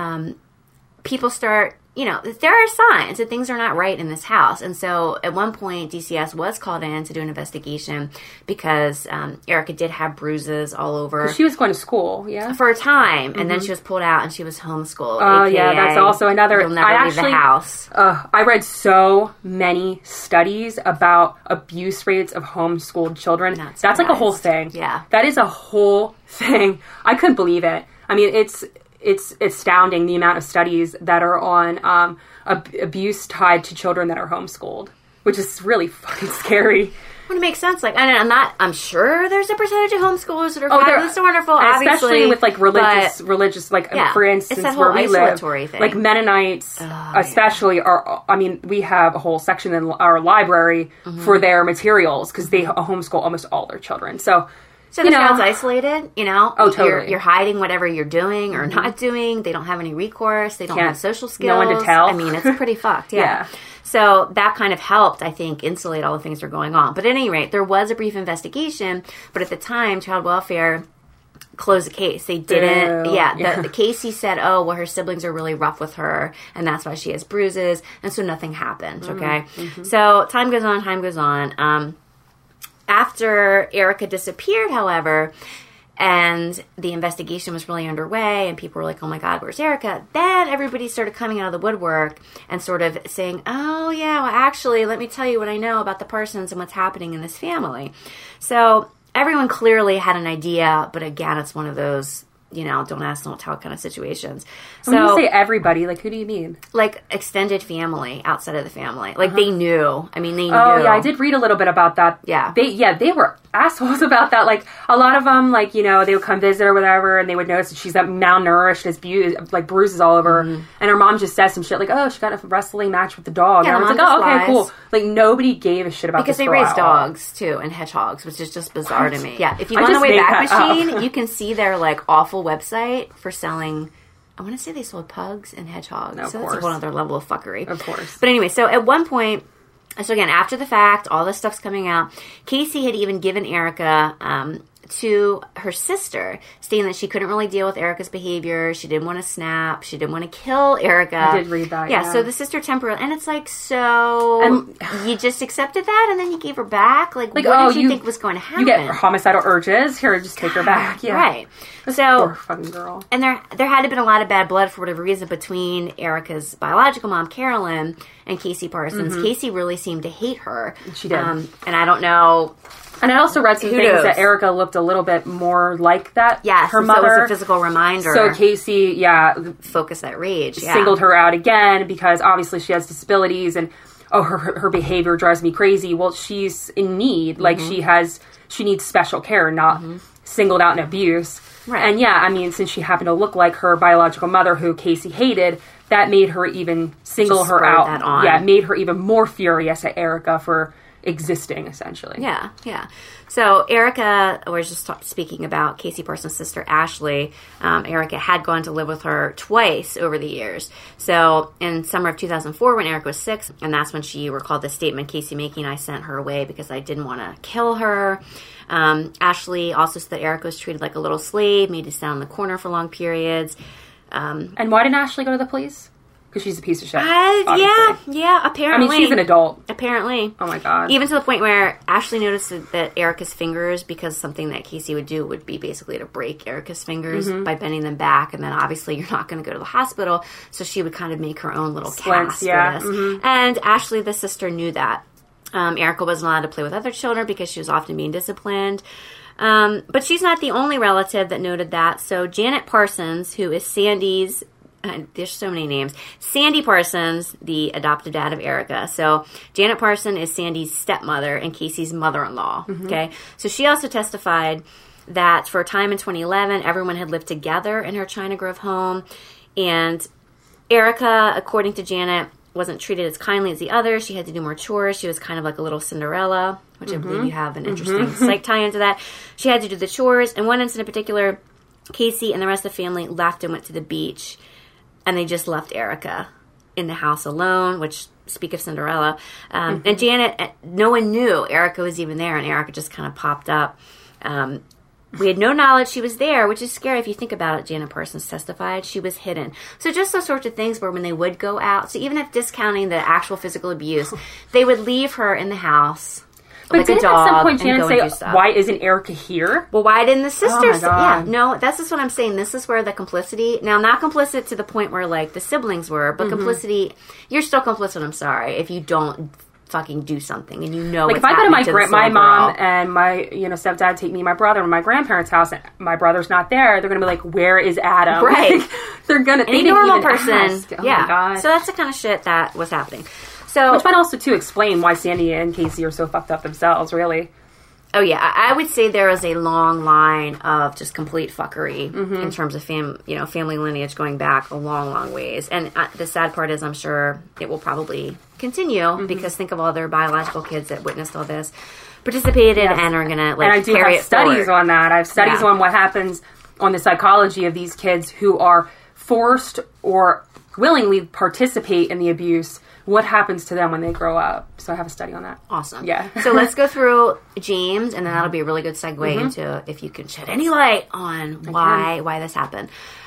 people start... there are signs that things are not right in this house. And so at one point, DCS was called in to do an investigation because Erica did have bruises all over. She was going to school, for a time. And then she was pulled out and she was homeschooled. Oh, yeah, that's also another... You'll never leave the house. I read so many studies about abuse rates of homeschooled children. That's like a whole thing. Yeah. That is a whole thing. I couldn't believe it. I mean, it's astounding the amount of studies that are on abuse tied to children that are homeschooled, which is really fucking scary. Well, it makes sense. Like, I'm sure there's a percentage of homeschoolers that are fabulous and wonderful, obviously. Especially with, like, religious, like, for instance, where we live, thing. like, Mennonites, especially, we have a whole section in our library for their materials, because they homeschool almost all their children. So the child's isolated, Oh, totally. You're hiding whatever you're doing or not doing. They don't have any recourse. They don't have social skills. No one to tell. I mean, it's pretty fucked, yeah. So that kind of helped, I think, insulate all the things that are going on. But at any rate, there was a brief investigation, but at the time, Child Welfare closed the case. They didn't, the Casey said, oh, well, her siblings are really rough with her, and that's why she has bruises, and so nothing happened, okay? So time goes on. After Erica disappeared, however, and the investigation was really underway, and people were like, oh my God, where's Erica? Then everybody started coming out of the woodwork and sort of saying, oh yeah, well actually, let me tell you what I know about the Parsons and what's happening in this family. So everyone clearly had an idea, but again, it's one of those, don't ask, don't tell kind of situations. When you say everybody, like, who do you mean? Like, extended family, outside of the family. Like, they knew. I mean, they knew. Oh, yeah, I did read a little bit about that. Yeah. They were assholes about that. Like, a lot of them, like, they would come visit or whatever, and they would notice that she's malnourished, has bruises all over, and her mom just says some shit like, oh, she got a wrestling match with the dog. Yeah, and I was like, oh, okay, cool. Like, nobody gave a shit about because this they raise dogs, too, and hedgehogs, which is just bizarre to me. Yeah, if you go on the Wayback Machine, you can see their, like, awful website for selling... I want to say they sold pugs and hedgehogs. No, so that's a whole other level of fuckery. Of course. But anyway, so at one point, so again, after the fact, all this stuff's coming out, Casey had even given Erica to her sister, stating that she couldn't really deal with Erica's behavior. She didn't want to snap. She didn't want to kill Erica. I did read that. Yeah, so the sister temporarily, and it's like, so you just accepted that, and then you gave her back? Like what did you think was going to happen? You get homicidal urges. Here, just take her back. Yeah. Right. So, poor fucking girl. And there had to have been a lot of bad blood for whatever reason between Erica's biological mom, Carolyn, and Casey Parsons. Casey really seemed to hate her. She did. And I don't know. And I also read some things that Erica looked a little bit more like that. Yes, her mother. So it was a physical reminder. So Casey, focused that rage. Yeah. Singled her out again because obviously she has disabilities and her behavior drives me crazy. Well, she's in need. Like she needs special care, not singled out in abuse. Right. And I mean, since she happened to look like her biological mother, who Casey hated, that made her even single her out. That on. Yeah, it made her even more furious at Erica for existing, essentially. Yeah. So Erica, we're just speaking about Casey Parsons' sister, Ashley. Erica had gone to live with her twice over the years. So in summer of 2004, when Erica was 6, and that's when she recalled the statement Casey making, I sent her away because I didn't want to kill her. Ashley also said that Erica was treated like a little slave, made to stand in the corner for long periods. And why didn't Ashley go to the police? Because she's a piece of shit. Yeah, apparently. I mean, she's an adult. Apparently. Oh my God. Even to the point where Ashley noticed that Erica's fingers, because something that Casey would do would be basically to break Erica's fingers by bending them back, and then obviously you're not going to go to the hospital, so she would kind of make her own little cast for this. And Ashley, the sister, knew that. Erica wasn't allowed to play with other children because she was often being disciplined. But she's not the only relative that noted that. So Janet Parsons, who is Sandy's, there's so many names. Sandy Parsons, the adopted dad of Erica. So Janet Parsons is Sandy's stepmother and Casey's mother-in-law. Okay, so she also testified that for a time in 2011, everyone had lived together in her China Grove home, and Erica, according to Janet, wasn't treated as kindly as the others. She had to do more chores. She was kind of like a little Cinderella, which I believe you have an interesting psych tie into that. She had to do the chores. And one incident in particular, Casey and the rest of the family left and went to the beach. And they just left Erica in the house alone, which, speak of Cinderella. And Janet, no one knew Erica was even there, and Erica just kind of popped up. We had no knowledge she was there, which is scary if you think about it. Janet Parsons testified she was hidden. So just those sorts of things where when they would go out, so even if discounting the actual physical abuse, they would leave her in the house. But like didn't a dog, at some point Janet say, why isn't Erica here? Well, why didn't the sisters? Oh my God. No, that's just what I'm saying. This is where the complicity, now not complicit to the point where like the siblings were, but complicity, you're still complicit, I'm sorry, if you don't fucking do something and you know like what's if I go to my mom girl. and my stepdad take me and my brother to my grandparents' house and my brother's not there, they're gonna be like, where is Adam? Right. Like, they're gonna a normal person. Ask. Oh my God. So that's the kind of shit that was happening. So which might also to explain why Sandy and Casey are so fucked up themselves, really. Oh yeah, I would say there is a long line of just complete fuckery in terms of family lineage going back a long, long ways. And the sad part is, I'm sure it will probably continue because think of all their biological kids that witnessed all this, participated, and are gonna like. And I do carry have it studies forward. on that. I have studies on what happens on the psychology of these kids who are forced or willingly participate in the abuse. What happens to them when they grow up? So I have a study on that. Awesome. Yeah. So let's go through James, and then that'll be a really good segue into if you can shed any light on why this happened.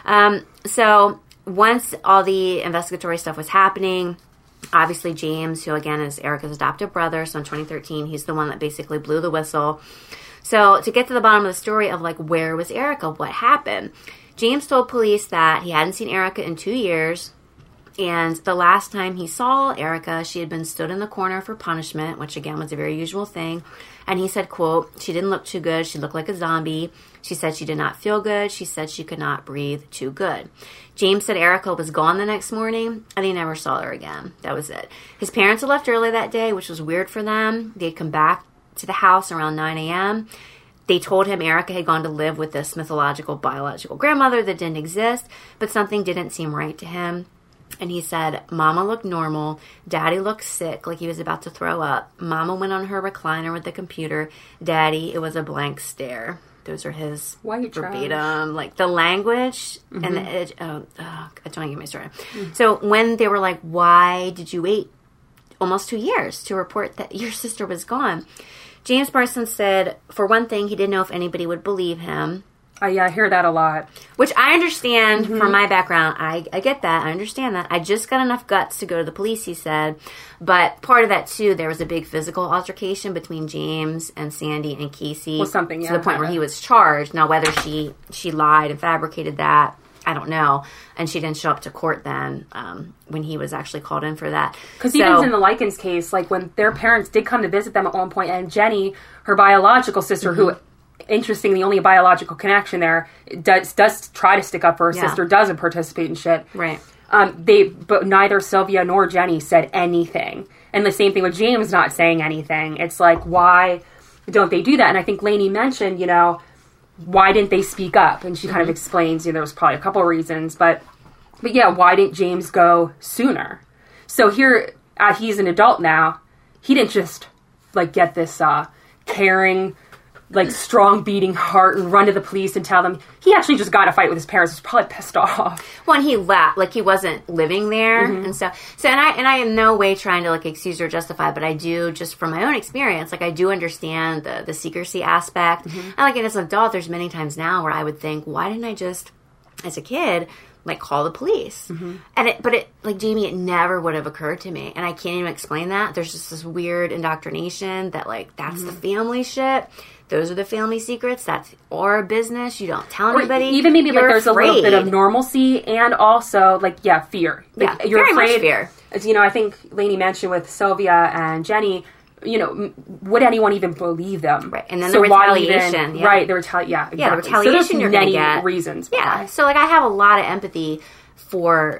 So once all the investigatory stuff was happening, obviously James, who again is Erica's adopted brother, so in 2013, he's the one that basically blew the whistle. So to get to the bottom of the story of like, where was Erica? What happened? James told police that he hadn't seen Erica in 2 years. And the last time he saw Erica, she had been stood in the corner for punishment, which again was a very usual thing. And he said, quote, she didn't look too good. She looked like a zombie. She said she did not feel good. She said she could not breathe too good. James said Erica was gone the next morning, and he never saw her again. That was it. His parents had left early that day, which was weird for them. They'd come back to the house around 9 a.m., They told him Erica had gone to live with this mythological biological grandmother that didn't exist, but something didn't seem right to him. And he said, Mama looked normal. Daddy looked sick, like he was about to throw up. Mama went on her recliner with the computer. Daddy, it was a blank stare. Those are his verbatim, like the language and the edge. Don't get me started. So when they were like, why did you wait almost 2 years to report that your sister was gone? James Parsons said, for one thing, he didn't know if anybody would believe him. Yeah, I hear that a lot. Which I understand from my background. I get that. I understand that. I just got enough guts to go to the police, he said. But part of that, too, there was a big physical altercation between James and Sandy and Casey. Well, something, to the point where he was charged. Now, whether she lied and fabricated that, I don't know. And she didn't show up to court then when he was actually called in for that. Because even in the Likens case, like when their parents did come to visit them at one point, and Jenny, her biological sister, who, interestingly, only a biological connection there, does try to stick up for her sister, doesn't participate in shit. Right. But neither Sylvia nor Jenny said anything. And the same thing with James not saying anything. It's like, why don't they do that? And I think Lainey mentioned, why didn't they speak up? And she kind of explains, there was probably a couple of reasons, but yeah, why didn't James go sooner? So here, he's an adult now. He didn't just, get this caring, strong beating heart and run to the police and tell them. He actually just got in a fight with his parents. He was probably pissed off. Well, and he left, he wasn't living there and stuff. So, and I in no way trying to excuse or justify, but I do, just from my own experience, I do understand the secrecy aspect. And as an adult, there's many times now where I would think, why didn't I just, as a kid, call the police? But Jamie, it never would have occurred to me. And I can't even explain that. There's just this weird indoctrination that that's the family shit. Those are the family secrets. That's our business. You don't tell anybody. Even maybe there's afraid. A little bit of normalcy and also fear. You're very much fear. As I think Lainey mentioned with Sylvia and Jenny, would anyone even believe them? Right. And then the retaliation. Right. The retaliation. Yeah, exactly. Yeah, the retaliation so you're going to get. Many reasons. Yeah. Why. So I have a lot of empathy for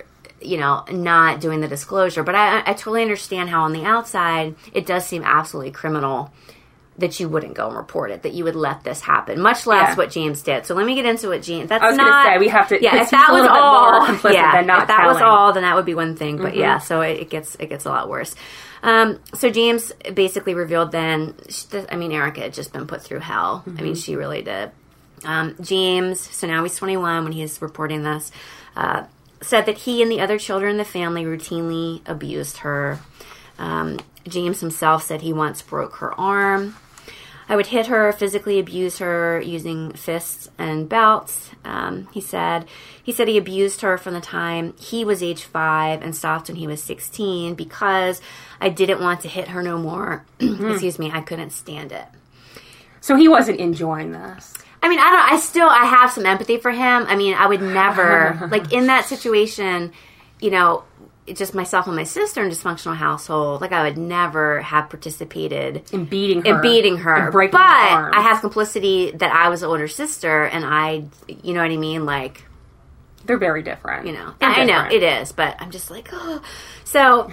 not doing the disclosure, but I totally understand how on the outside it does seem absolutely criminal that you wouldn't go and report it, that you would let this happen, much less what James did. So let me get into what James. That's I was going to say we have to. Yeah, if that was all, if that was all, then that would be one thing. But so it gets a lot worse. So James basically revealed then. Erica had just been put through hell. She really did. James. So now he's 21 when he's reporting this. Said that he and the other children in the family routinely abused her. James himself said he once broke her arm. I would hit her, physically abuse her using fists and belts. He said he abused her from the time he was age 5 and stopped when he was 16 because I didn't want to hit her no more. Excuse me, I couldn't stand it. So he wasn't enjoying this. I have some empathy for him. I would never, in that situation, just myself and my sister in a dysfunctional household, I would never have participated in beating her. And breaking her arms. I have complicity that I was the older sister, and you know what I mean? They're very different. I know, it is, but I'm just oh. So,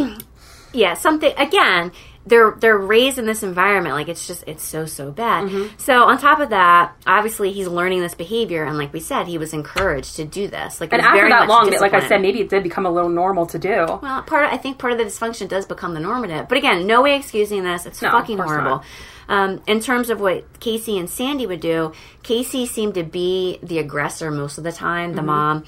yeah, something, again, they're raised in this environment, it's so bad. So on top of that, obviously he's learning this behavior, and like we said, he was encouraged to do this. And after that long, like I said, maybe it did become a little normal to do. Well, I think part of the dysfunction does become the normative. But again, no way excusing this. It's fucking horrible. In terms of what Casey and Sandy would do, Casey seemed to be the aggressor most of the time, the mom.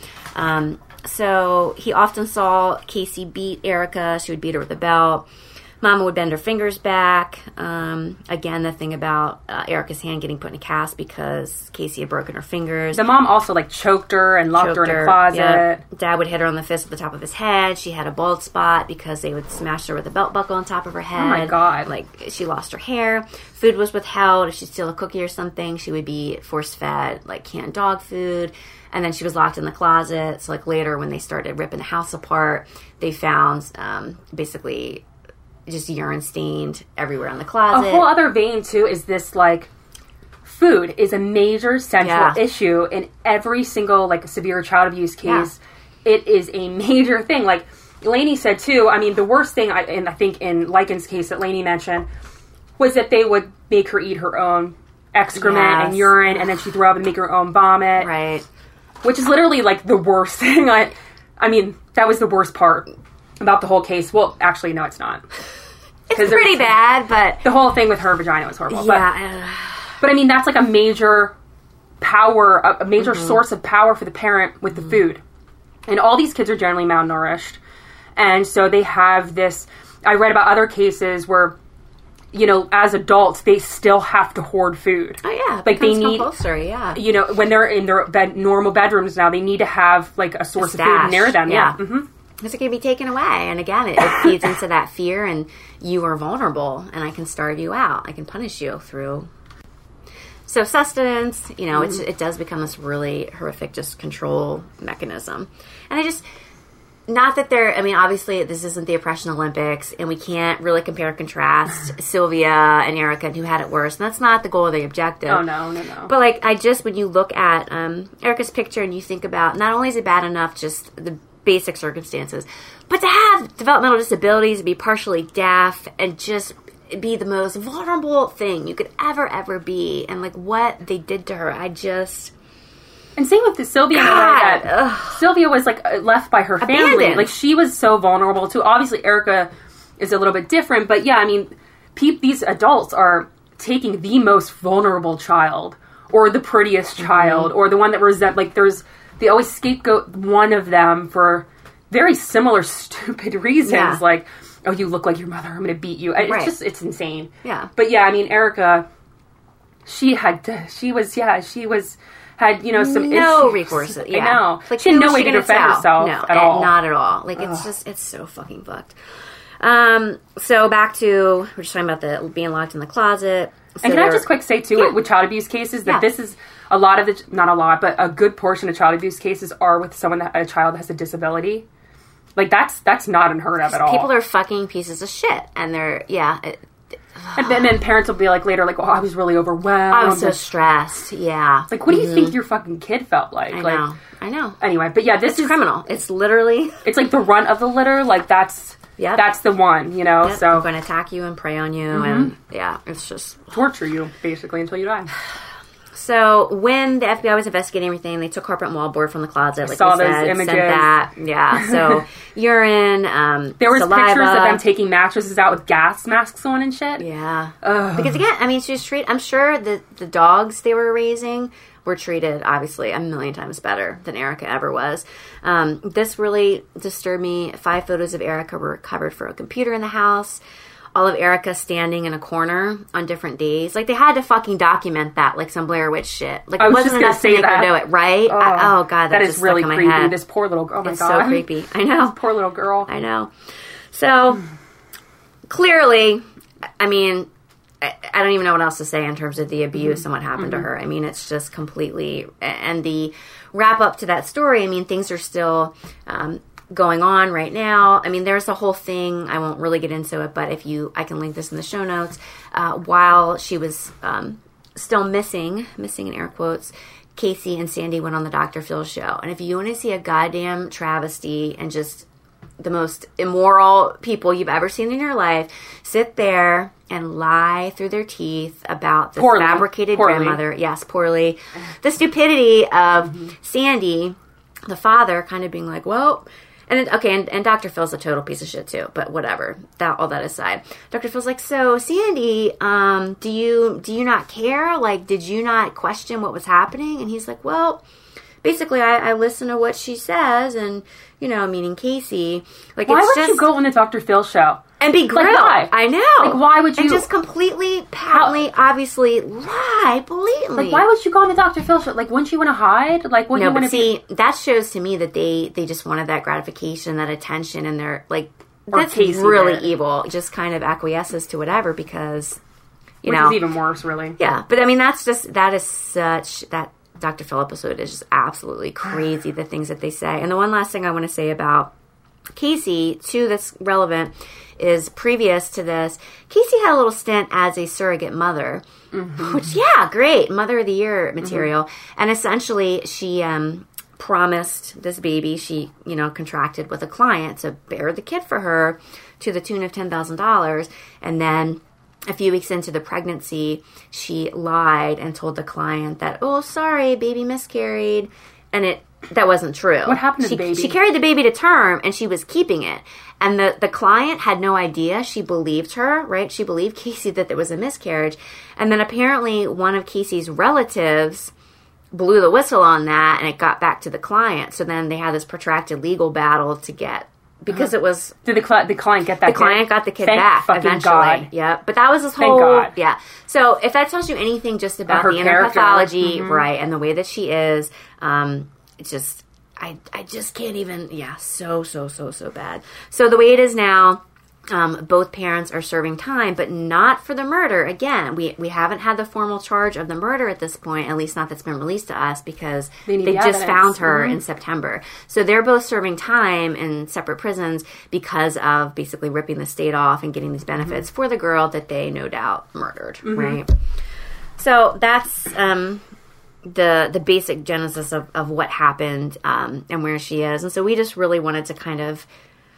So he often saw Casey beat Erica. She would beat her with a belt. Mama would bend her fingers back. Again, the thing about Erica's hand getting put in a cast because Casey had broken her fingers. The mom also choked her and locked her in a closet. Yeah. Dad would hit her on the fist at the top of his head. She had a bald spot because they would smash her with a belt buckle on top of her head. Oh my God. She lost her hair. Food was withheld. If she'd steal a cookie or something, she would be force-fed canned dog food. And then she was locked in the closet. So later when they started ripping the house apart, they found basically just urine stained everywhere in the closet. A whole other vein, too, is this, food is a major central issue in every single, severe child abuse case. Yeah. It is a major thing. Lainey said, too, the worst thing, I think in Likens' case that Lainey mentioned, was that they would make her eat her own excrement and urine, and then she'd throw up and make her own vomit. Right. Which is literally, the worst thing. That was the worst part about the whole case. Well, actually, no, it's not. It's pretty bad, but the whole thing with her vagina was horrible. Yeah. But that's a major power, a major source of power for the parent with the food. And all these kids are generally malnourished. And so they have this, I read about other cases where you know, as adults, they still have to hoard food. Oh yeah, like they need compulsory. Yeah, you know, when they're in their normal bedrooms now, they need to have like a source of food near them. Yeah. Because it can be taken away. And again, it feeds into that fear, and you are vulnerable, and I can starve you out. I can punish you through. So sustenance, you know, it does become this really horrific just control mechanism. And I just, not that I mean, obviously this isn't the Oppression Olympics, and we can't really compare and contrast Sylvia and Erica and who had it worse. And that's not the goal or the objective. Oh, no. But like, when you look at Erica's picture and you think about, not only is it bad enough just the basic circumstances, but to have developmental disabilities, be partially deaf, and just be the most vulnerable thing you could ever be, and like what they did to her, and same with Sylvia. Sylvia was like left by her family. Abandoned. Like she was so vulnerable too. Obviously, Erica is a little bit different, but yeah, I mean, these adults are taking the most vulnerable child, or the prettiest child, or the one that they always scapegoat one of them for very similar stupid reasons. Yeah. Like, oh, you look like your mother, I'm going to beat you. It's insane. Yeah. But yeah, I mean, Erica, she had, you know, some no issues. recourse. Yeah. I know. Like, she had no way to defend herself at all. Not at all. Like, it's so fucking fucked. So back to, we're just talking about the being locked in the closet. So and can I just quick say, too, with child abuse cases, that this is a lot of not a lot, but a good portion of child abuse cases are with a child that has a disability. Like, that's not unheard of at all. People are fucking pieces of shit. And they're, and then parents will be like later, like, oh, I was really overwhelmed. I was so stressed. Yeah. Like, what do you think your fucking kid felt like? I know. Anyway, but yeah, this is criminal. It's literally... It's like the runt of the litter. Like, that's the one, you know? Yep. So I'm going to attack you and prey on you. And, it's just... torture you, basically, until you die. So when the FBI was investigating everything, they took carpet and wallboard from the closet. Like saw we said, those images. Sent that. Yeah. So urine, there was saliva. pictures of them taking mattresses out with gas masks on and shit. Yeah. Because again, I mean, she was treated. I'm sure the dogs they were raising were treated obviously a million times better than Erica ever was. This really disturbed me. 5 photos of Erica were recovered from a computer in the house. All of Erica standing in a corner on different days. Like, they had to fucking document that, like some Blair Witch shit. Like, it wasn't enough to make her do it, right? Oh, God, that is really creepy. This poor little girl. Oh, my it's God. so creepy. I know. This poor little girl. I know. So, clearly, I mean, I don't even know what else to say in terms of the abuse and what happened to her. I mean, it's just completely... And the wrap up to that story, I mean, things are still... going on right now. I mean, there's a whole thing. I won't really get into it, but I can link this in the show notes. While she was still missing in air quotes, Casey and Sandy went on the Dr. Phil show. And if you want to see a goddamn travesty and just the most immoral people you've ever seen in your life, sit there and lie through their teeth about the fabricated grandmother. Yes, poorly. The stupidity of Sandy, the father, kind of being like, well... And Dr. Phil's a total piece of shit too, but whatever. All that aside, Dr. Phil's like, so Sandy, do you not care? Like, did you not question what was happening? And he's like, well, basically, I listen to what she says, and meaning Casey. Like, why would you go on the Dr. Phil show and be grilled? Like, why? I know. Like, why would you? And just completely, patently, obviously lie blatantly. Like, why would you go on the Dr. Phil show? Like, wouldn't you want to hide? Like, wouldn't you want to see? That shows to me that they just wanted that gratification, that attention, and they're like, that's really evil. Just kind of acquiesces to whatever because, Which is even worse, really. Yeah, but I mean, that Dr. Phil episode is just absolutely crazy, the things that they say. And the one last thing I want to say about Casey, too, that's relevant, is previous to this, Casey had a little stint as a surrogate mother, which, great, Mother of the Year material. And essentially, she promised this baby, she, contracted with a client to bear the kid for her to the tune of $10,000. And then a few weeks into the pregnancy, she lied and told the client that, oh, sorry, baby miscarried. And that wasn't true. What happened to the baby? She carried the baby to term, and she was keeping it. And the client had no idea. She believed her, right? She believed Casey that there was a miscarriage. And then apparently one of Casey's relatives blew the whistle on that, and it got back to the client. So then they had this protracted legal battle to get because it was... Did the client get that kid? The client got the kid back eventually. God. Yeah, but that was this whole... Thank God. Yeah. So if that tells you anything just about the inner pathology, right, and the way that she is, it's just... I just can't even... Yeah, so bad. So the way it is now... both parents are serving time, but not for the murder. Again, we haven't had the formal charge of the murder at this point, at least not that's been released to us, because they just found her in September. So they're both serving time in separate prisons because of basically ripping the state off and getting these benefits for the girl that they no doubt murdered, right? So that's the basic genesis of what happened and where she is. And so we just really wanted to kind of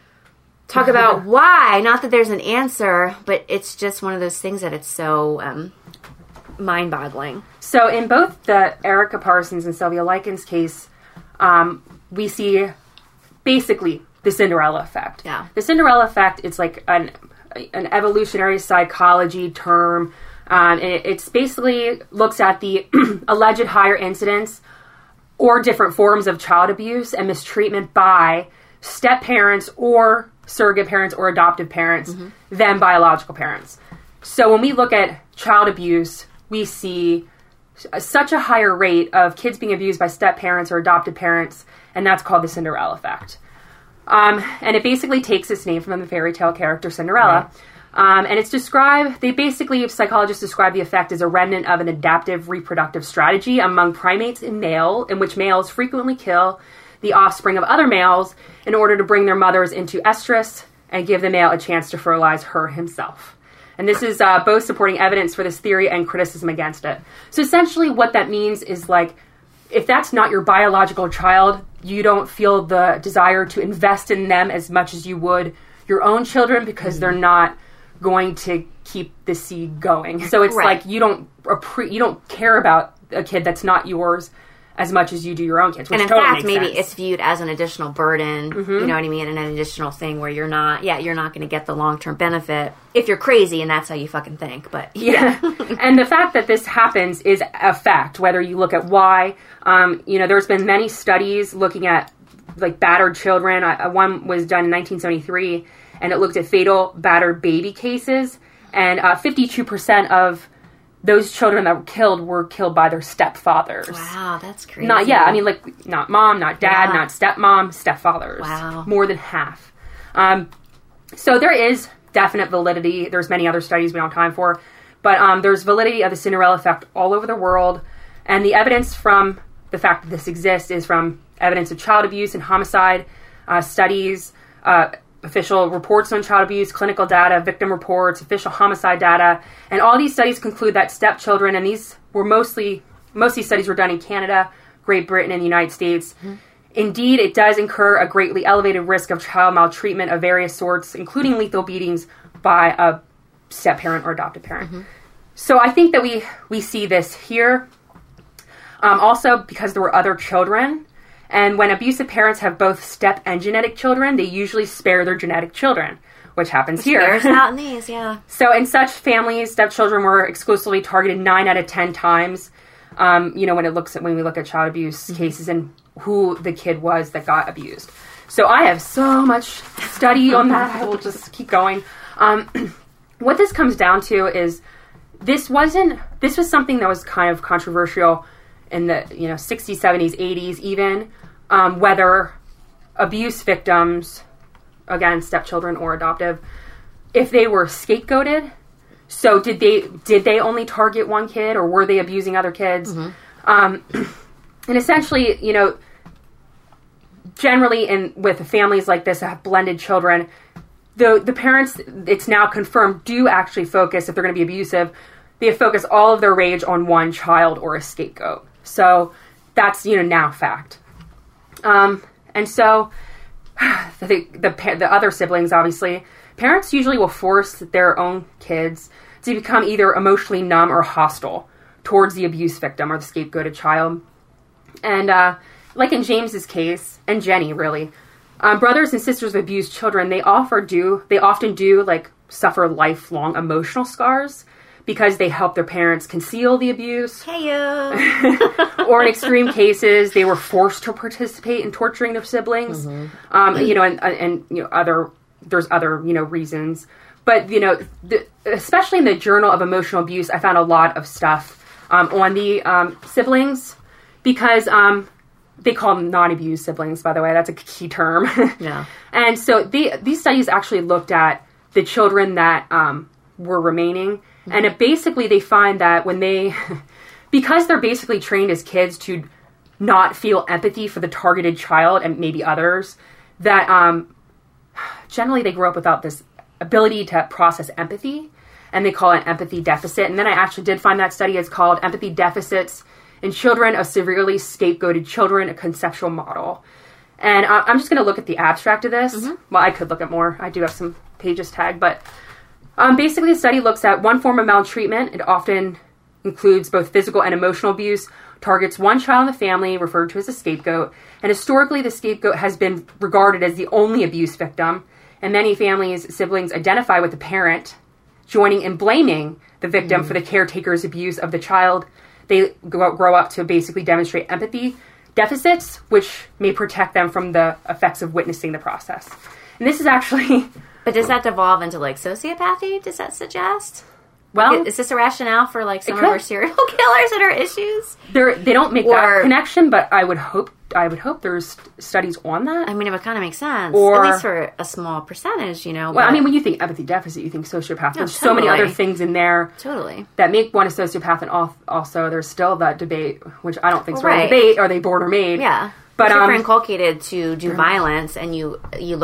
talk about why. Not that there's an answer, but it's just one of those things that it's so mind-boggling. So in both the Erica Parsons and Sylvia Likens case, we see basically the Cinderella effect. Yeah. The Cinderella effect, it's like an evolutionary psychology term. It's basically looks at the alleged higher incidence or different forms of child abuse and mistreatment by step-parents or surrogate parents or adoptive parents than biological parents. So when we look at child abuse, we see such a higher rate of kids being abused by step-parents or adoptive parents, and that's called the Cinderella effect. And it basically takes its name from the fairy tale character Cinderella. Right. And it's described, psychologists describe the effect as a remnant of an adaptive reproductive strategy among primates in which males frequently kill the offspring of other males in order to bring their mothers into estrus and give the male a chance to fertilize her himself. And this is both supporting evidence for this theory and criticism against it. So essentially what that means is, like, if that's not your biological child, you don't feel the desire to invest in them as much as you would your own children because they're not going to keep the seed going. So it's like you don't care about a kid that's not yours as much as you do your own kids. Which and in totally fact, maybe it's viewed as an additional burden, you know what I mean, and an additional thing where you're not going to get the long-term benefit if you're crazy and that's how you fucking think. But yeah. And the fact that this happens is a fact, whether you look at why. There's been many studies looking at, like, battered children. One was done in 1973, and it looked at fatal battered baby cases, and 52% of those children that were killed by their stepfathers. Wow, that's crazy. Not mom, not dad, not stepmom, stepfathers. Wow. More than half. So there is definite validity. There's many other studies we don't have time for. But there's validity of the Cinderella effect all over the world. And the evidence from the fact that this exists is from evidence of child abuse and homicide, studies, official reports on child abuse, clinical data, victim reports, official homicide data, and all these studies conclude that stepchildren, and these were most of these studies were done in Canada, Great Britain, and the United States. Indeed, it does incur a greatly elevated risk of child maltreatment of various sorts, including lethal beatings by a step-parent or adoptive parent. So I think that we see this here. Also, because there were other children. And when abusive parents have both step and genetic children, they usually spare their genetic children, which happens here. Spares out in these, yeah. So in such families, stepchildren were exclusively targeted 9 out of 10 times. When we look at child abuse cases and who the kid was that got abused. So I have so much study on that. I will just keep going. What this comes down to is this was something that was kind of controversial in the 60s, 70s, 80s even, whether abuse victims, again, stepchildren or adoptive, if they were scapegoated. So did they only target one kid, or were they abusing other kids? And essentially, generally with families like this that have blended children, the parents, it's now confirmed, do actually focus, if they're going to be abusive, they focus all of their rage on one child or a scapegoat. So that's, now fact. And so the other siblings, obviously, parents usually will force their own kids to become either emotionally numb or hostile towards the abuse victim or the scapegoated child. And like in James's case, and Jenny really, brothers and sisters of abused children, they often do like suffer lifelong emotional scars because they helped their parents conceal the abuse. Hey, you. Or in extreme cases, they were forced to participate in torturing their siblings. You know, and you know, there's other, you know, reasons. But, you know, especially in the Journal of Emotional Abuse, I found a lot of stuff on the siblings because they call them non-abused siblings, by the way. That's a key term. Yeah. And so these studies actually looked at the children that were remaining. And basically they find that when they, because they're basically trained as kids to not feel empathy for the targeted child and maybe others, that generally they grow up without this ability to process empathy, and they call it empathy deficit. And then I actually did find that study is called Empathy Deficits in Children of Severely Scapegoated Children, a Conceptual Model. And I'm just going to look at the abstract of this. Well, I could look at more. I do have some pages tagged, but basically the study looks at one form of maltreatment. It often includes both physical and emotional abuse, targets one child in the family, referred to as a scapegoat, and historically the scapegoat has been regarded as the only abuse victim. And many families, siblings identify with the parent, joining in blaming the victim for the caretaker's abuse of the child. They grow up to basically demonstrate empathy deficits, which may protect them from the effects of witnessing the process. And this is actually... But does that devolve into, like, sociopathy, does that suggest? Well, is this a rationale for, like, some of our serial killers and our issues? They don't make that connection, but I would hope there's studies on that. I mean, it would kind of make sense, or, at least for a small percentage, you know. Well, I mean, when you think empathy deficit, you think sociopath. There's so many other things in there that make one a sociopath, and also there's still that debate, which I don't think is really a debate. Are they born or made? Yeah. But if you're inculcated to do violence, and you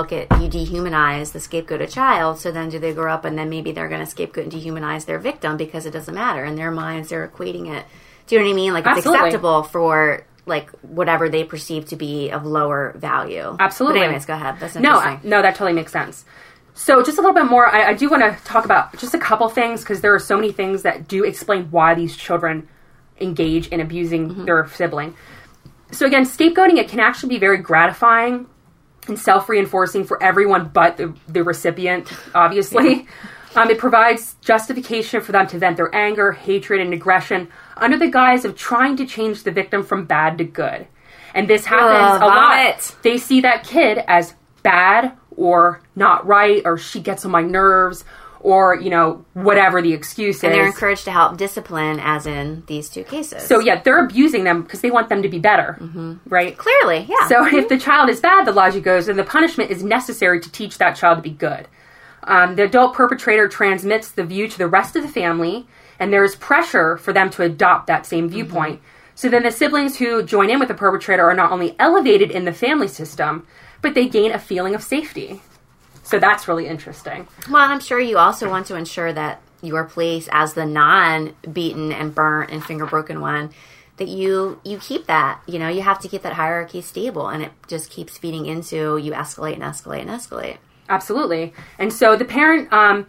dehumanize the scapegoated child, so then do they grow up and then maybe they're going to scapegoat and dehumanize their victim because it doesn't matter. In their minds, they're equating it. Do you know what I mean? Like, it's acceptable for, like, whatever they perceive to be of lower value. Absolutely. But anyways, go ahead. That's interesting. No, that totally makes sense. So just a little bit more, I do want to talk about just a couple things, because there are so many things that do explain why these children engage in abusing their sibling. So again, scapegoating, it can actually be very gratifying and self-reinforcing for everyone but the recipient, obviously. It provides justification for them to vent their anger, hatred, and aggression under the guise of trying to change the victim from bad to good. And this happens a lot. They see that kid as bad or not right, or she gets on my nerves, or, you know, whatever the excuse is. And they're encouraged to help discipline, as in these two cases. So, yeah, they're abusing them because they want them to be better, right? Clearly, yeah. So if the child is bad, the logic goes, then the punishment is necessary to teach that child to be good. The adult perpetrator transmits the view to the rest of the family, and there is pressure for them to adopt that same viewpoint. So then the siblings who join in with the perpetrator are not only elevated in the family system, but they gain a feeling of safety. So that's really interesting. Well, and I'm sure you also want to ensure that your place as the non-beaten and burnt and finger-broken one, that you keep that. You know, you have to keep that hierarchy stable, and it just keeps feeding into you escalate and escalate and escalate. Absolutely. And so the parent,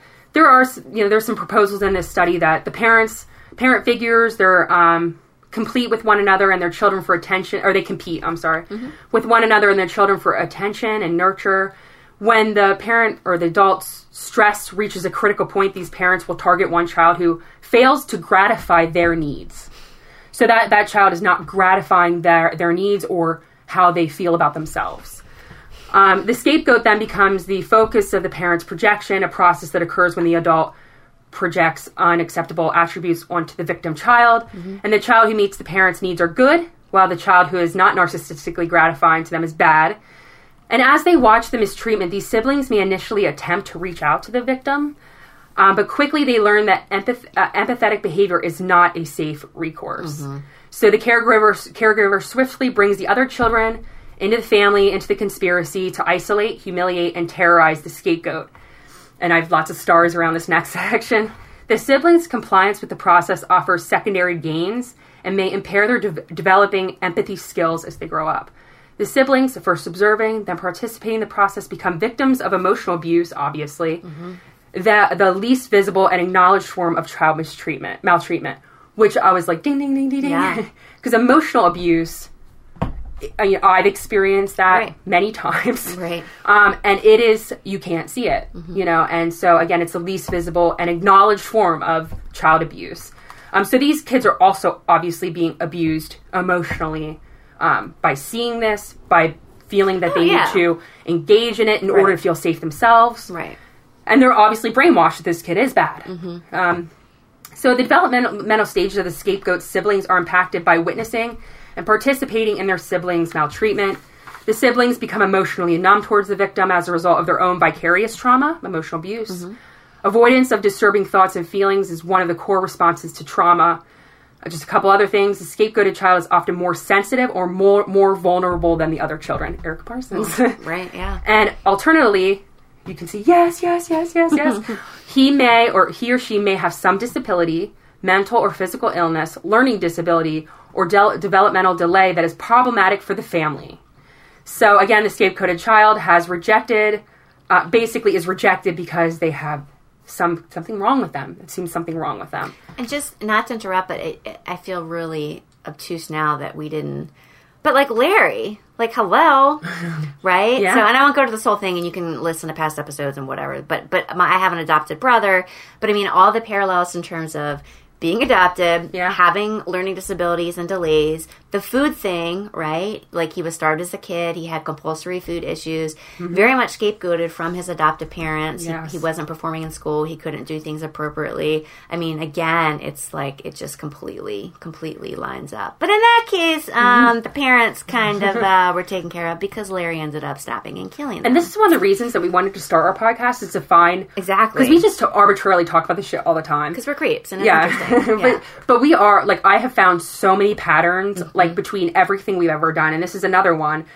there's some proposals in this study that the parent figures, they're complete with one another and their children for attention, or they compete, with one another and their children for attention and nurture. When the parent or the adult's stress reaches a critical point, these parents will target one child who fails to gratify their needs. So that child is not gratifying their needs or how they feel about themselves. The scapegoat then becomes the focus of the parent's projection, a process that occurs when the adult projects unacceptable attributes onto the victim child. And the child who meets the parent's needs are good, while the child who is not narcissistically gratifying to them is bad. And as they watch the mistreatment, these siblings may initially attempt to reach out to the victim, but quickly they learn that empathetic behavior is not a safe recourse. So the caregiver swiftly brings the other children into the family, into the conspiracy to isolate, humiliate, and terrorize the scapegoat. And I have lots of stars around this next section. The siblings' compliance with the process offers secondary gains and may impair their developing empathy skills as they grow up. The siblings, first observing, then participating in the process, become victims of emotional abuse, obviously, the least visible and acknowledged form of child maltreatment, which I was like, ding, ding, ding, ding, ding. Because emotional abuse I've experienced that Right. many times. Right. And it is, you can't see it, and so again, it's the least visible and acknowledged form of child abuse. So these kids are also obviously being abused emotionally by seeing this, by feeling that they need to engage in it in order to feel safe themselves. Right. And they're obviously brainwashed that this kid is bad. So the developmental stages of the scapegoat's siblings are impacted by witnessing and participating in their siblings' maltreatment. The siblings become emotionally numb towards the victim as a result of their own vicarious trauma, emotional abuse. Avoidance of disturbing thoughts and feelings is one of the core responses to trauma. Just a couple other things. The scapegoated child is often more sensitive or more vulnerable than the other children. Erica Parsons. Right, yeah. And alternatively, you can see, yes. He or she may have some disability, mental or physical illness, learning disability, or developmental delay that is problematic for the family. So again, the scapegoated child has basically is rejected because they have something wrong with them. It seems something wrong with them. And just, not to interrupt, but I feel really obtuse now that we didn't... But like Larry, like, hello, right? Yeah. So, and I won't go to this whole thing, and you can listen to past episodes and whatever. But I have an adopted brother. But I mean, all the parallels in terms of being adopted, having learning disabilities and delays, the food thing, right? Like, he was starved as a kid. He had compulsory food issues, very much scapegoated from his adoptive parents. Yes. He wasn't performing in school. He couldn't do things appropriately. I mean, again, it's like, it just completely lines up. But in that case, the parents kind of were taken care of because Larry ended up stopping and killing them. And this is one of the reasons that we wanted to start our podcast, is to find... Exactly. Because we just arbitrarily talk about this shit all the time. Because we're creeps, and it's interesting. But we are, like, I have found so many patterns, like, between everything we've ever done, and this is another one.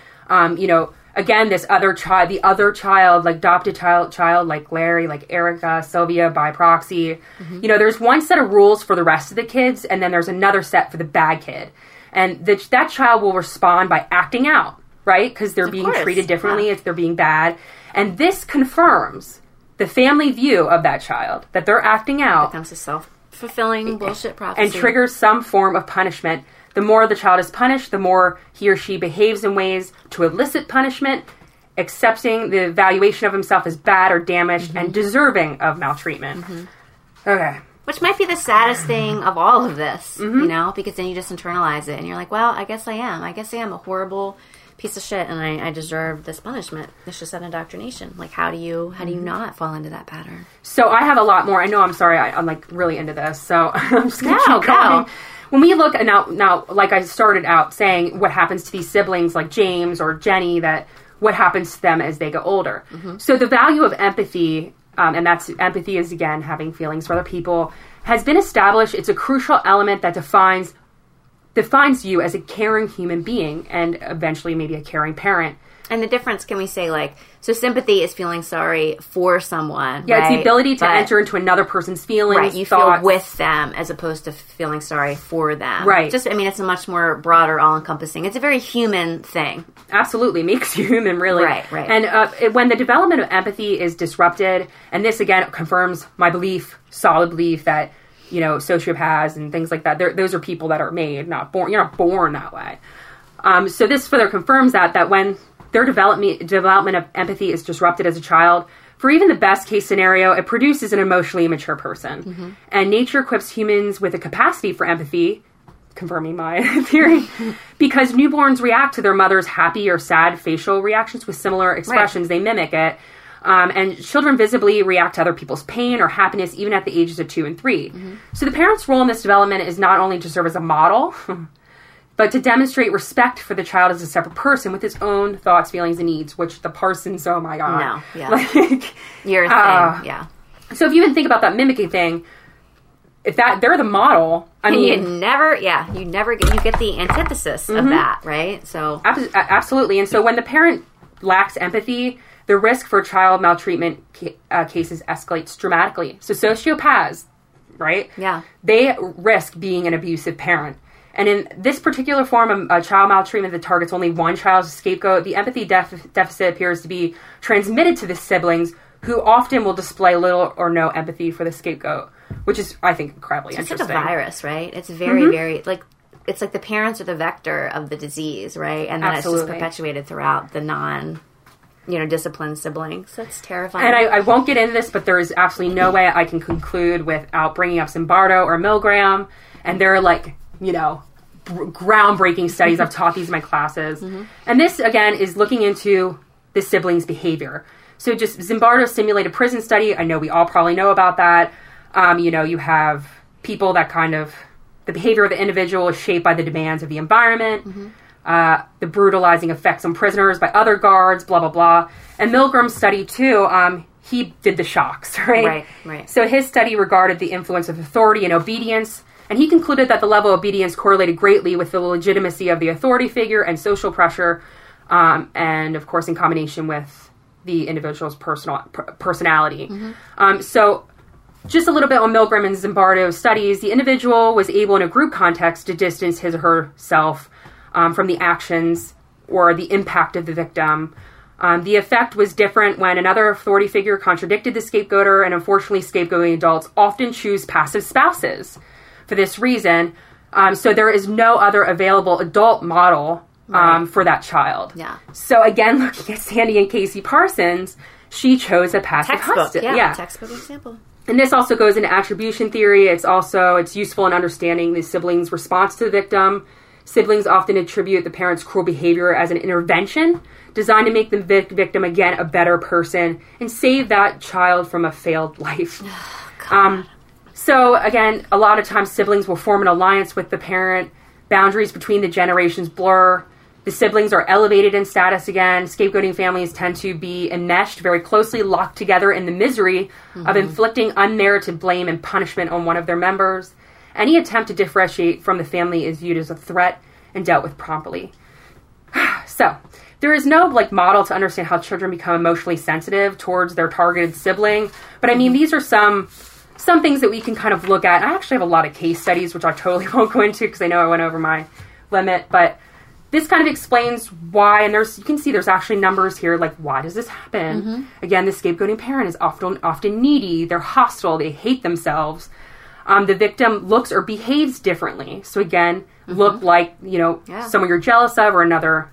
Again, the other child, like, adopted child, like Larry, like Erica, Sylvia, by proxy. There's one set of rules for the rest of the kids, and then there's another set for the bad kid. And that child will respond by acting out, right? Because they're being treated differently, if they're being bad. And this confirms the family view of that child, that they're acting out. Becomes a self-fulfilling bullshit prophecy. And triggers some form of punishment. The more the child is punished, the more he or she behaves in ways to elicit punishment, accepting the evaluation of himself as bad or damaged and deserving of maltreatment. Okay. Which might be the saddest thing of all of this, because then you just internalize it and you're like, well, I guess I am. I guess I am a horrible piece of shit and I deserve this punishment. It's just that indoctrination. Like, how do you not fall into that pattern? So I have a lot more. I know, I'm sorry, I'm like really into this, so I'm just going to keep going. Go. When we look, now, like I started out saying, what happens to these siblings like James or Jenny, what happens to them as they get older. So the value of empathy, and that's empathy is, again, having feelings for other people, has been established. It's a crucial element that defines you as a caring human being and eventually maybe a caring parent. And the difference, can we say, like, so sympathy is feeling sorry for someone, Yeah, right? it's the ability to enter into another person's feelings, right, you thoughts. feel with them as opposed to feeling sorry for them. Right. Just, I mean, it's a much more broader, all-encompassing. It's a very human thing. Absolutely. Makes you human, really. Right. And when the development of empathy is disrupted, and this, again, confirms my solid belief that, sociopaths and things like that, those are people that are made, not born. You're not born that way. So this further confirms that when their development of empathy is disrupted as a child, for even the best case scenario, it produces an emotionally immature person. And nature equips humans with a capacity for empathy, confirming my theory, because newborns react to their mother's happy or sad facial reactions with similar expressions. They mimic it. And children visibly react to other people's pain or happiness even at the ages of 2 and 3. So the parent's role in this development is not only to serve as a model, but to demonstrate respect for the child as a separate person with his own thoughts, feelings, and needs, which the Parsons, oh my God. No, yeah. Like, Your thing, yeah. So if you even think about that mimicking thing, if they're the model, I mean... you get the antithesis of that, right? So absolutely. And so when the parent lacks empathy, the risk for child maltreatment cases escalates dramatically. So sociopaths, right? Yeah. They risk being an abusive parent. And in this particular form of child maltreatment that targets only one child as a scapegoat, the empathy deficit appears to be transmitted to the siblings, who often will display little or no empathy for the scapegoat, which is, I think, incredibly interesting. It's like a virus, right? It's very, very, like, it's like the parents are the vector of the disease, right? And then Absolutely. it's just perpetuated throughout the disciplined siblings. That's terrifying. And I won't get into this, but there is absolutely no way I can conclude without bringing up Zimbardo or Milgram. And they're like, groundbreaking studies. I've taught these in my classes. And this, again, is looking into the siblings' behavior. So just Zimbardo simulated prison study. I know we all probably know about that. You have people that kind of, the behavior of the individual is shaped by the demands of the environment, the brutalizing effects on prisoners by other guards, blah, blah, blah. And Milgram's study, too, he did the shocks, right? Right. So his study regarded the influence of authority and obedience, and he concluded that the level of obedience correlated greatly with the legitimacy of the authority figure and social pressure, and, of course, in combination with the individual's personality. So just a little bit on Milgram and Zimbardo's studies. The individual was able in a group context to distance his or herself from the actions or the impact of the victim. The effect was different when another authority figure contradicted the scapegoater, and unfortunately scapegoating adults often choose passive spouses for this reason. So there is no other available adult model for that child. Yeah. So again, looking at Sandy and Casey Parsons, she chose a passive husband. Textbook example. And this also goes into attribution theory. It's useful in understanding the siblings' response to the victim. Siblings often attribute the parent's cruel behavior as an intervention designed to make the victim, again, a better person and save that child from a failed life. So, again, a lot of times siblings will form an alliance with the parent. Boundaries between the generations blur. The siblings are elevated in status again. Scapegoating families tend to be enmeshed, very closely locked together in the misery of inflicting unmerited blame and punishment on one of their members. Any attempt to differentiate from the family is viewed as a threat and dealt with promptly. So, there is no model to understand how children become emotionally sensitive towards their targeted sibling. But I mean, these are some things that we can kind of look at. I actually have a lot of case studies, which I totally won't go into because I know I went over my limit. But this kind of explains why, and you can see there's actually numbers here, why does this happen? Again, the scapegoating parent is often needy, they're hostile, they hate themselves. The victim looks or behaves differently. So again, look like, someone you're jealous of or another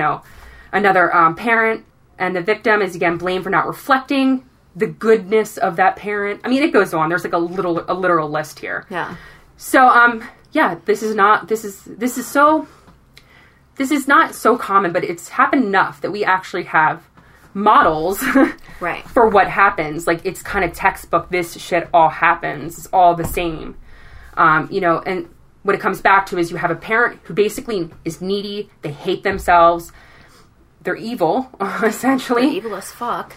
parent. And the victim is, again, blamed for not reflecting the goodness of that parent. I mean, it goes on. There's a literal list here. Yeah. So, this is not so common, but it's happened enough that we actually have models right. for what happens. It's kind of textbook, this shit all happens. It's all the same. And what it comes back to is you have a parent who basically is needy. They hate themselves. They're evil, essentially. They're evil as fuck.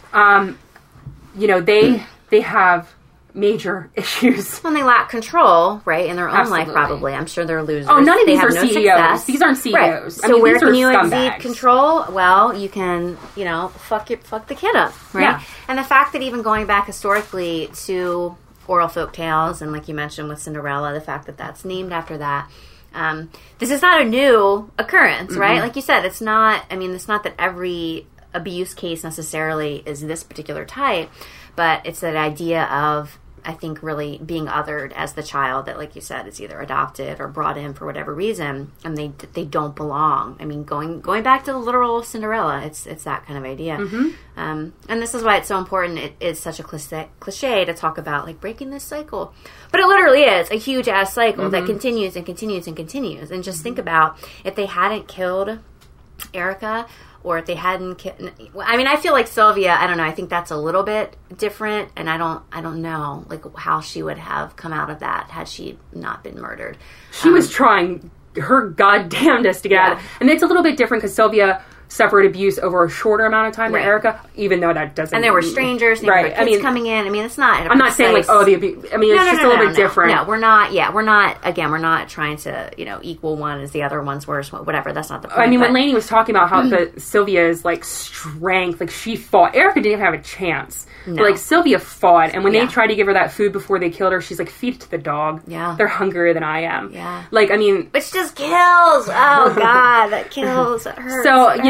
They have major issues. When they lack control, right, in their own Absolutely. life, probably. I'm sure they're losers. Oh, none of these have are no CEOs. Success. These aren't CEOs. Right. So where can you exceed control? Well, you can, fuck the kid up, right? Yeah. And the fact that even going back historically to oral folk tales, and like you mentioned with Cinderella, the fact that that's named after that, this is not a new occurrence, right? Like you said, it's not that every abuse case necessarily is this particular type, but it's that idea of, I think, really being othered as the child that, like you said, is either adopted or brought in for whatever reason, and they don't belong. I mean, going back to the literal Cinderella, it's that kind of idea. And this is why it's so important. It is such a cliche to talk about, breaking this cycle. But it literally is a huge-ass cycle that continues and continues and continues. And just think about if they hadn't killed Erica, or if they hadn't, I feel like Sylvia, I don't know, I think that's a little bit different, and I don't know, how she would have come out of that had she not been murdered. She was trying her goddamnedest to get out of it. And it's a little bit different because Sylvia suffered abuse over a shorter amount of time than Erica, even though that doesn't... And there were strangers, right? Kids coming in. It's not... I'm not saying, the abuse... it's just a little bit different. No, we're not... Yeah, we're not trying to, equal one as the other one's worse, whatever. That's not the point. When Lainey was talking about how Sylvia's, strength, she fought. Erica didn't have a chance. No. But, Sylvia fought, and when they tried to give her that food before they killed her, she's like, feed it to the dog. Yeah. They're hungrier than I am. Yeah. Which just kills! Oh, God, that kills. That hurts. So,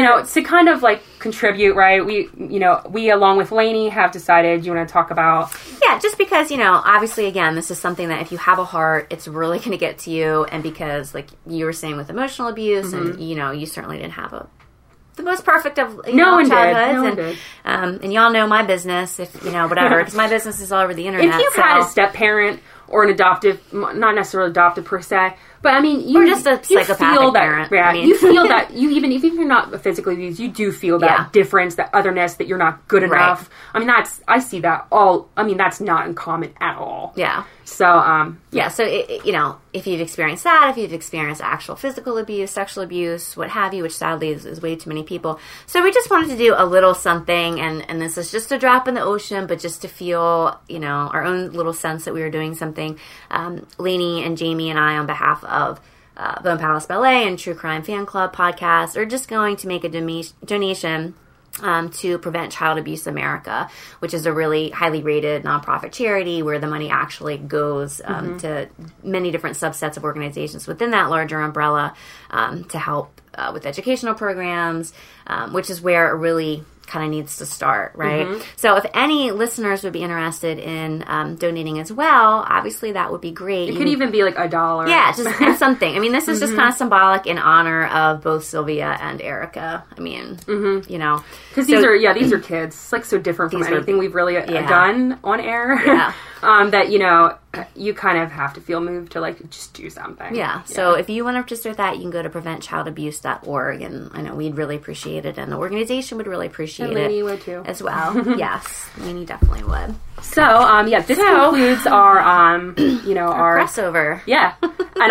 to kind of like contribute, right? We along with Lainey have decided you want to talk about. Yeah, just because, obviously, again, this is something that if you have a heart, it's really going to get to you. And because, like you were saying with emotional abuse, and, you certainly didn't have the most perfect of childhoods. And y'all know my business, if whatever, because my business is all over the internet. If you've had a step parent or an adoptive, not necessarily adopted per se, but I mean, or just a psychopathic parent. Yeah, you feel that even if you're not physically abused, you do feel that difference, that otherness, that you're not good enough. I mean, I see that all. I mean, that's not uncommon at all. Yeah. So, So, if you've experienced that, if you've experienced actual physical abuse, sexual abuse, what have you, which sadly is way too many people. So we just wanted to do a little something, and this is just a drop in the ocean, but just to feel, our own little sense that we were doing something. Lainey and Jamie and I, on behalf of Bone Palace Ballet and True Crime Fan Club podcast, are just going to make a donation to Prevent Child Abuse America, which is a really highly rated nonprofit charity where the money actually goes to many different subsets of organizations within that larger umbrella to help with educational programs, which is where it really kind of needs to start, right? So if any listeners would be interested in donating as well, obviously that would be great. It could even be like $1. Yeah, just something. I mean, this is just kind of symbolic in honor of both Sylvia and Erica. I mean, because these are kids. It's like so different from anything we've really done on air. Yeah. That you kind of have to feel moved to like just do something. Yeah. So if you want to register with that, you can go to preventchildabuse.org, and I know we'd really appreciate it, and the organization would really appreciate and Lainey would too as well. Yes, Lainey definitely would. So this concludes our our crossover. Yeah, and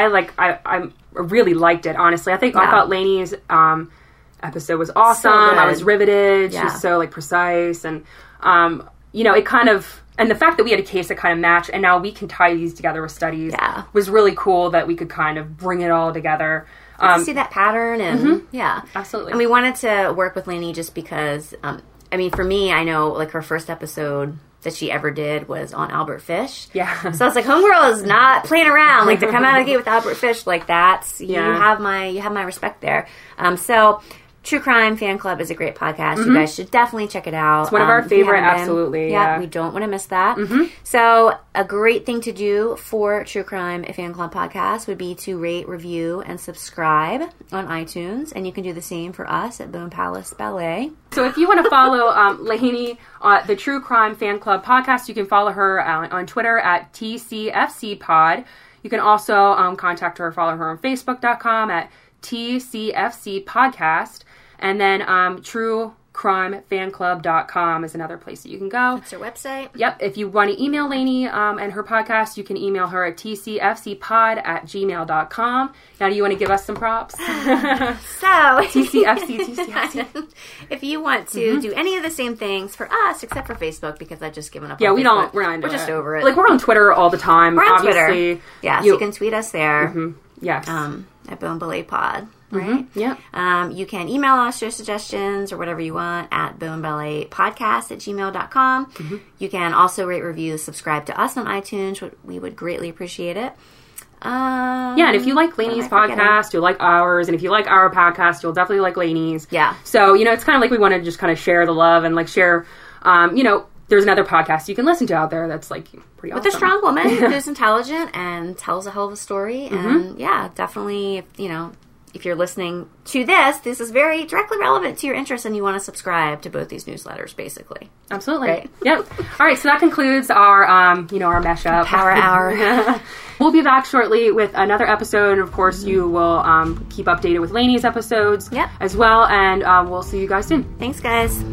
I really liked it, honestly. I thought Lainey's episode was awesome. So I was riveted. She's so like precise, and it kind of. And the fact that we had a case that kind of matched, and now we can tie these together with studies, was really cool that we could kind of bring it all together. See that pattern, and absolutely. And we wanted to work with Lainey just because, for me, I know like her first episode that she ever did was on Albert Fish. Yeah. So I was like, homegirl is not playing around. Like to come out of the gate with Albert Fish, like that's you have my respect there. So. True Crime Fan Club is a great podcast. You guys should definitely check it out. It's one of our favorite, absolutely. Yeah, we don't want to miss that. So a great thing to do for True Crime Fan Club podcast would be to rate, review, and subscribe on iTunes. And you can do the same for us at Bone Palace Ballet. So if you want to follow Lainey, the True Crime Fan Club podcast, you can follow her on Twitter at TCFCPod. You can also contact her or follow her on Facebook.com at TCFC Podcast. And then truecrimefanclub.com is another place that you can go. That's her website. Yep. If you want to email Lainey and her podcast, you can email her at tcfcpod@gmail.com. Now, do you want to give us some props? So, TCFC. If you want to do any of the same things for us, except for Facebook, because I've just given up on Facebook. We're just over it. Like, we're on Twitter all the time. We're on obviously. Twitter. Yeah, so you can tweet us there. Yes. At Bone Ballet Pod. Right? Yeah. You can email us your suggestions or whatever you want at boneballetpodcast@gmail.com. You can also rate, review, subscribe to us on iTunes. We would greatly appreciate it. And if you like Lainey's podcast, you'll like ours. And if you like our podcast, you'll definitely like Lainey's. Yeah. So, it's kind of like we want to just kind of share the love and like share, there's another podcast you can listen to out there that's like pretty awesome. With a strong woman who's intelligent and tells a hell of a story. And definitely, if you're listening to this is very directly relevant to your interests and you want to subscribe to both these newsletters, basically. Absolutely. Right? Yep. All right. So that concludes our, our mesh up. Power Hour. We'll be back shortly with another episode. And of course, you will keep updated with Lainey's episodes as well. And we'll see you guys soon. Thanks, guys.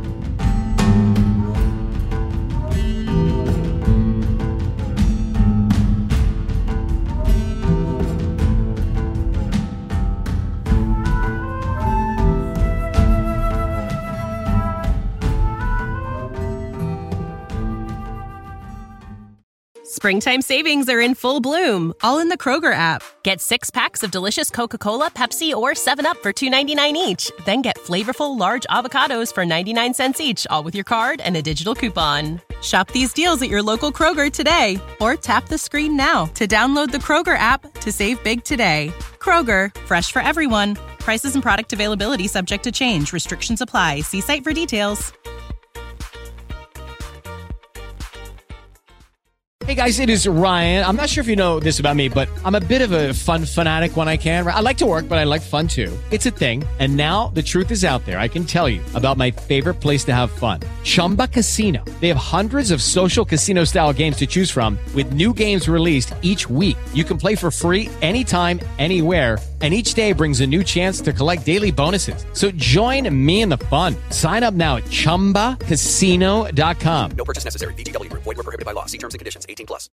Springtime savings are in full bloom, all in the Kroger app. Get 6 packs of delicious Coca-Cola, Pepsi, or 7-Up for $2.99 each. Then get flavorful large avocados for 99 cents each, all with your card and a digital coupon. Shop these deals at your local Kroger today, or tap the screen now to download the Kroger app to save big today. Kroger, fresh for everyone. Prices and product availability subject to change. Restrictions apply. See site for details. Hey guys, it is Ryan. I'm not sure if you know this about me, but I'm a bit of a fun fanatic when I can. I like to work, but I like fun too. It's a thing. And now the truth is out there. I can tell you about my favorite place to have fun. Chumba Casino. They have hundreds of social casino style games to choose from with new games released each week. You can play for free anytime, anywhere. And each day brings a new chance to collect daily bonuses. So join me in the fun. Sign up now at ChumbaCasino.com. No purchase necessary. VGW Group. Void where prohibited by law. See terms and conditions. 18+.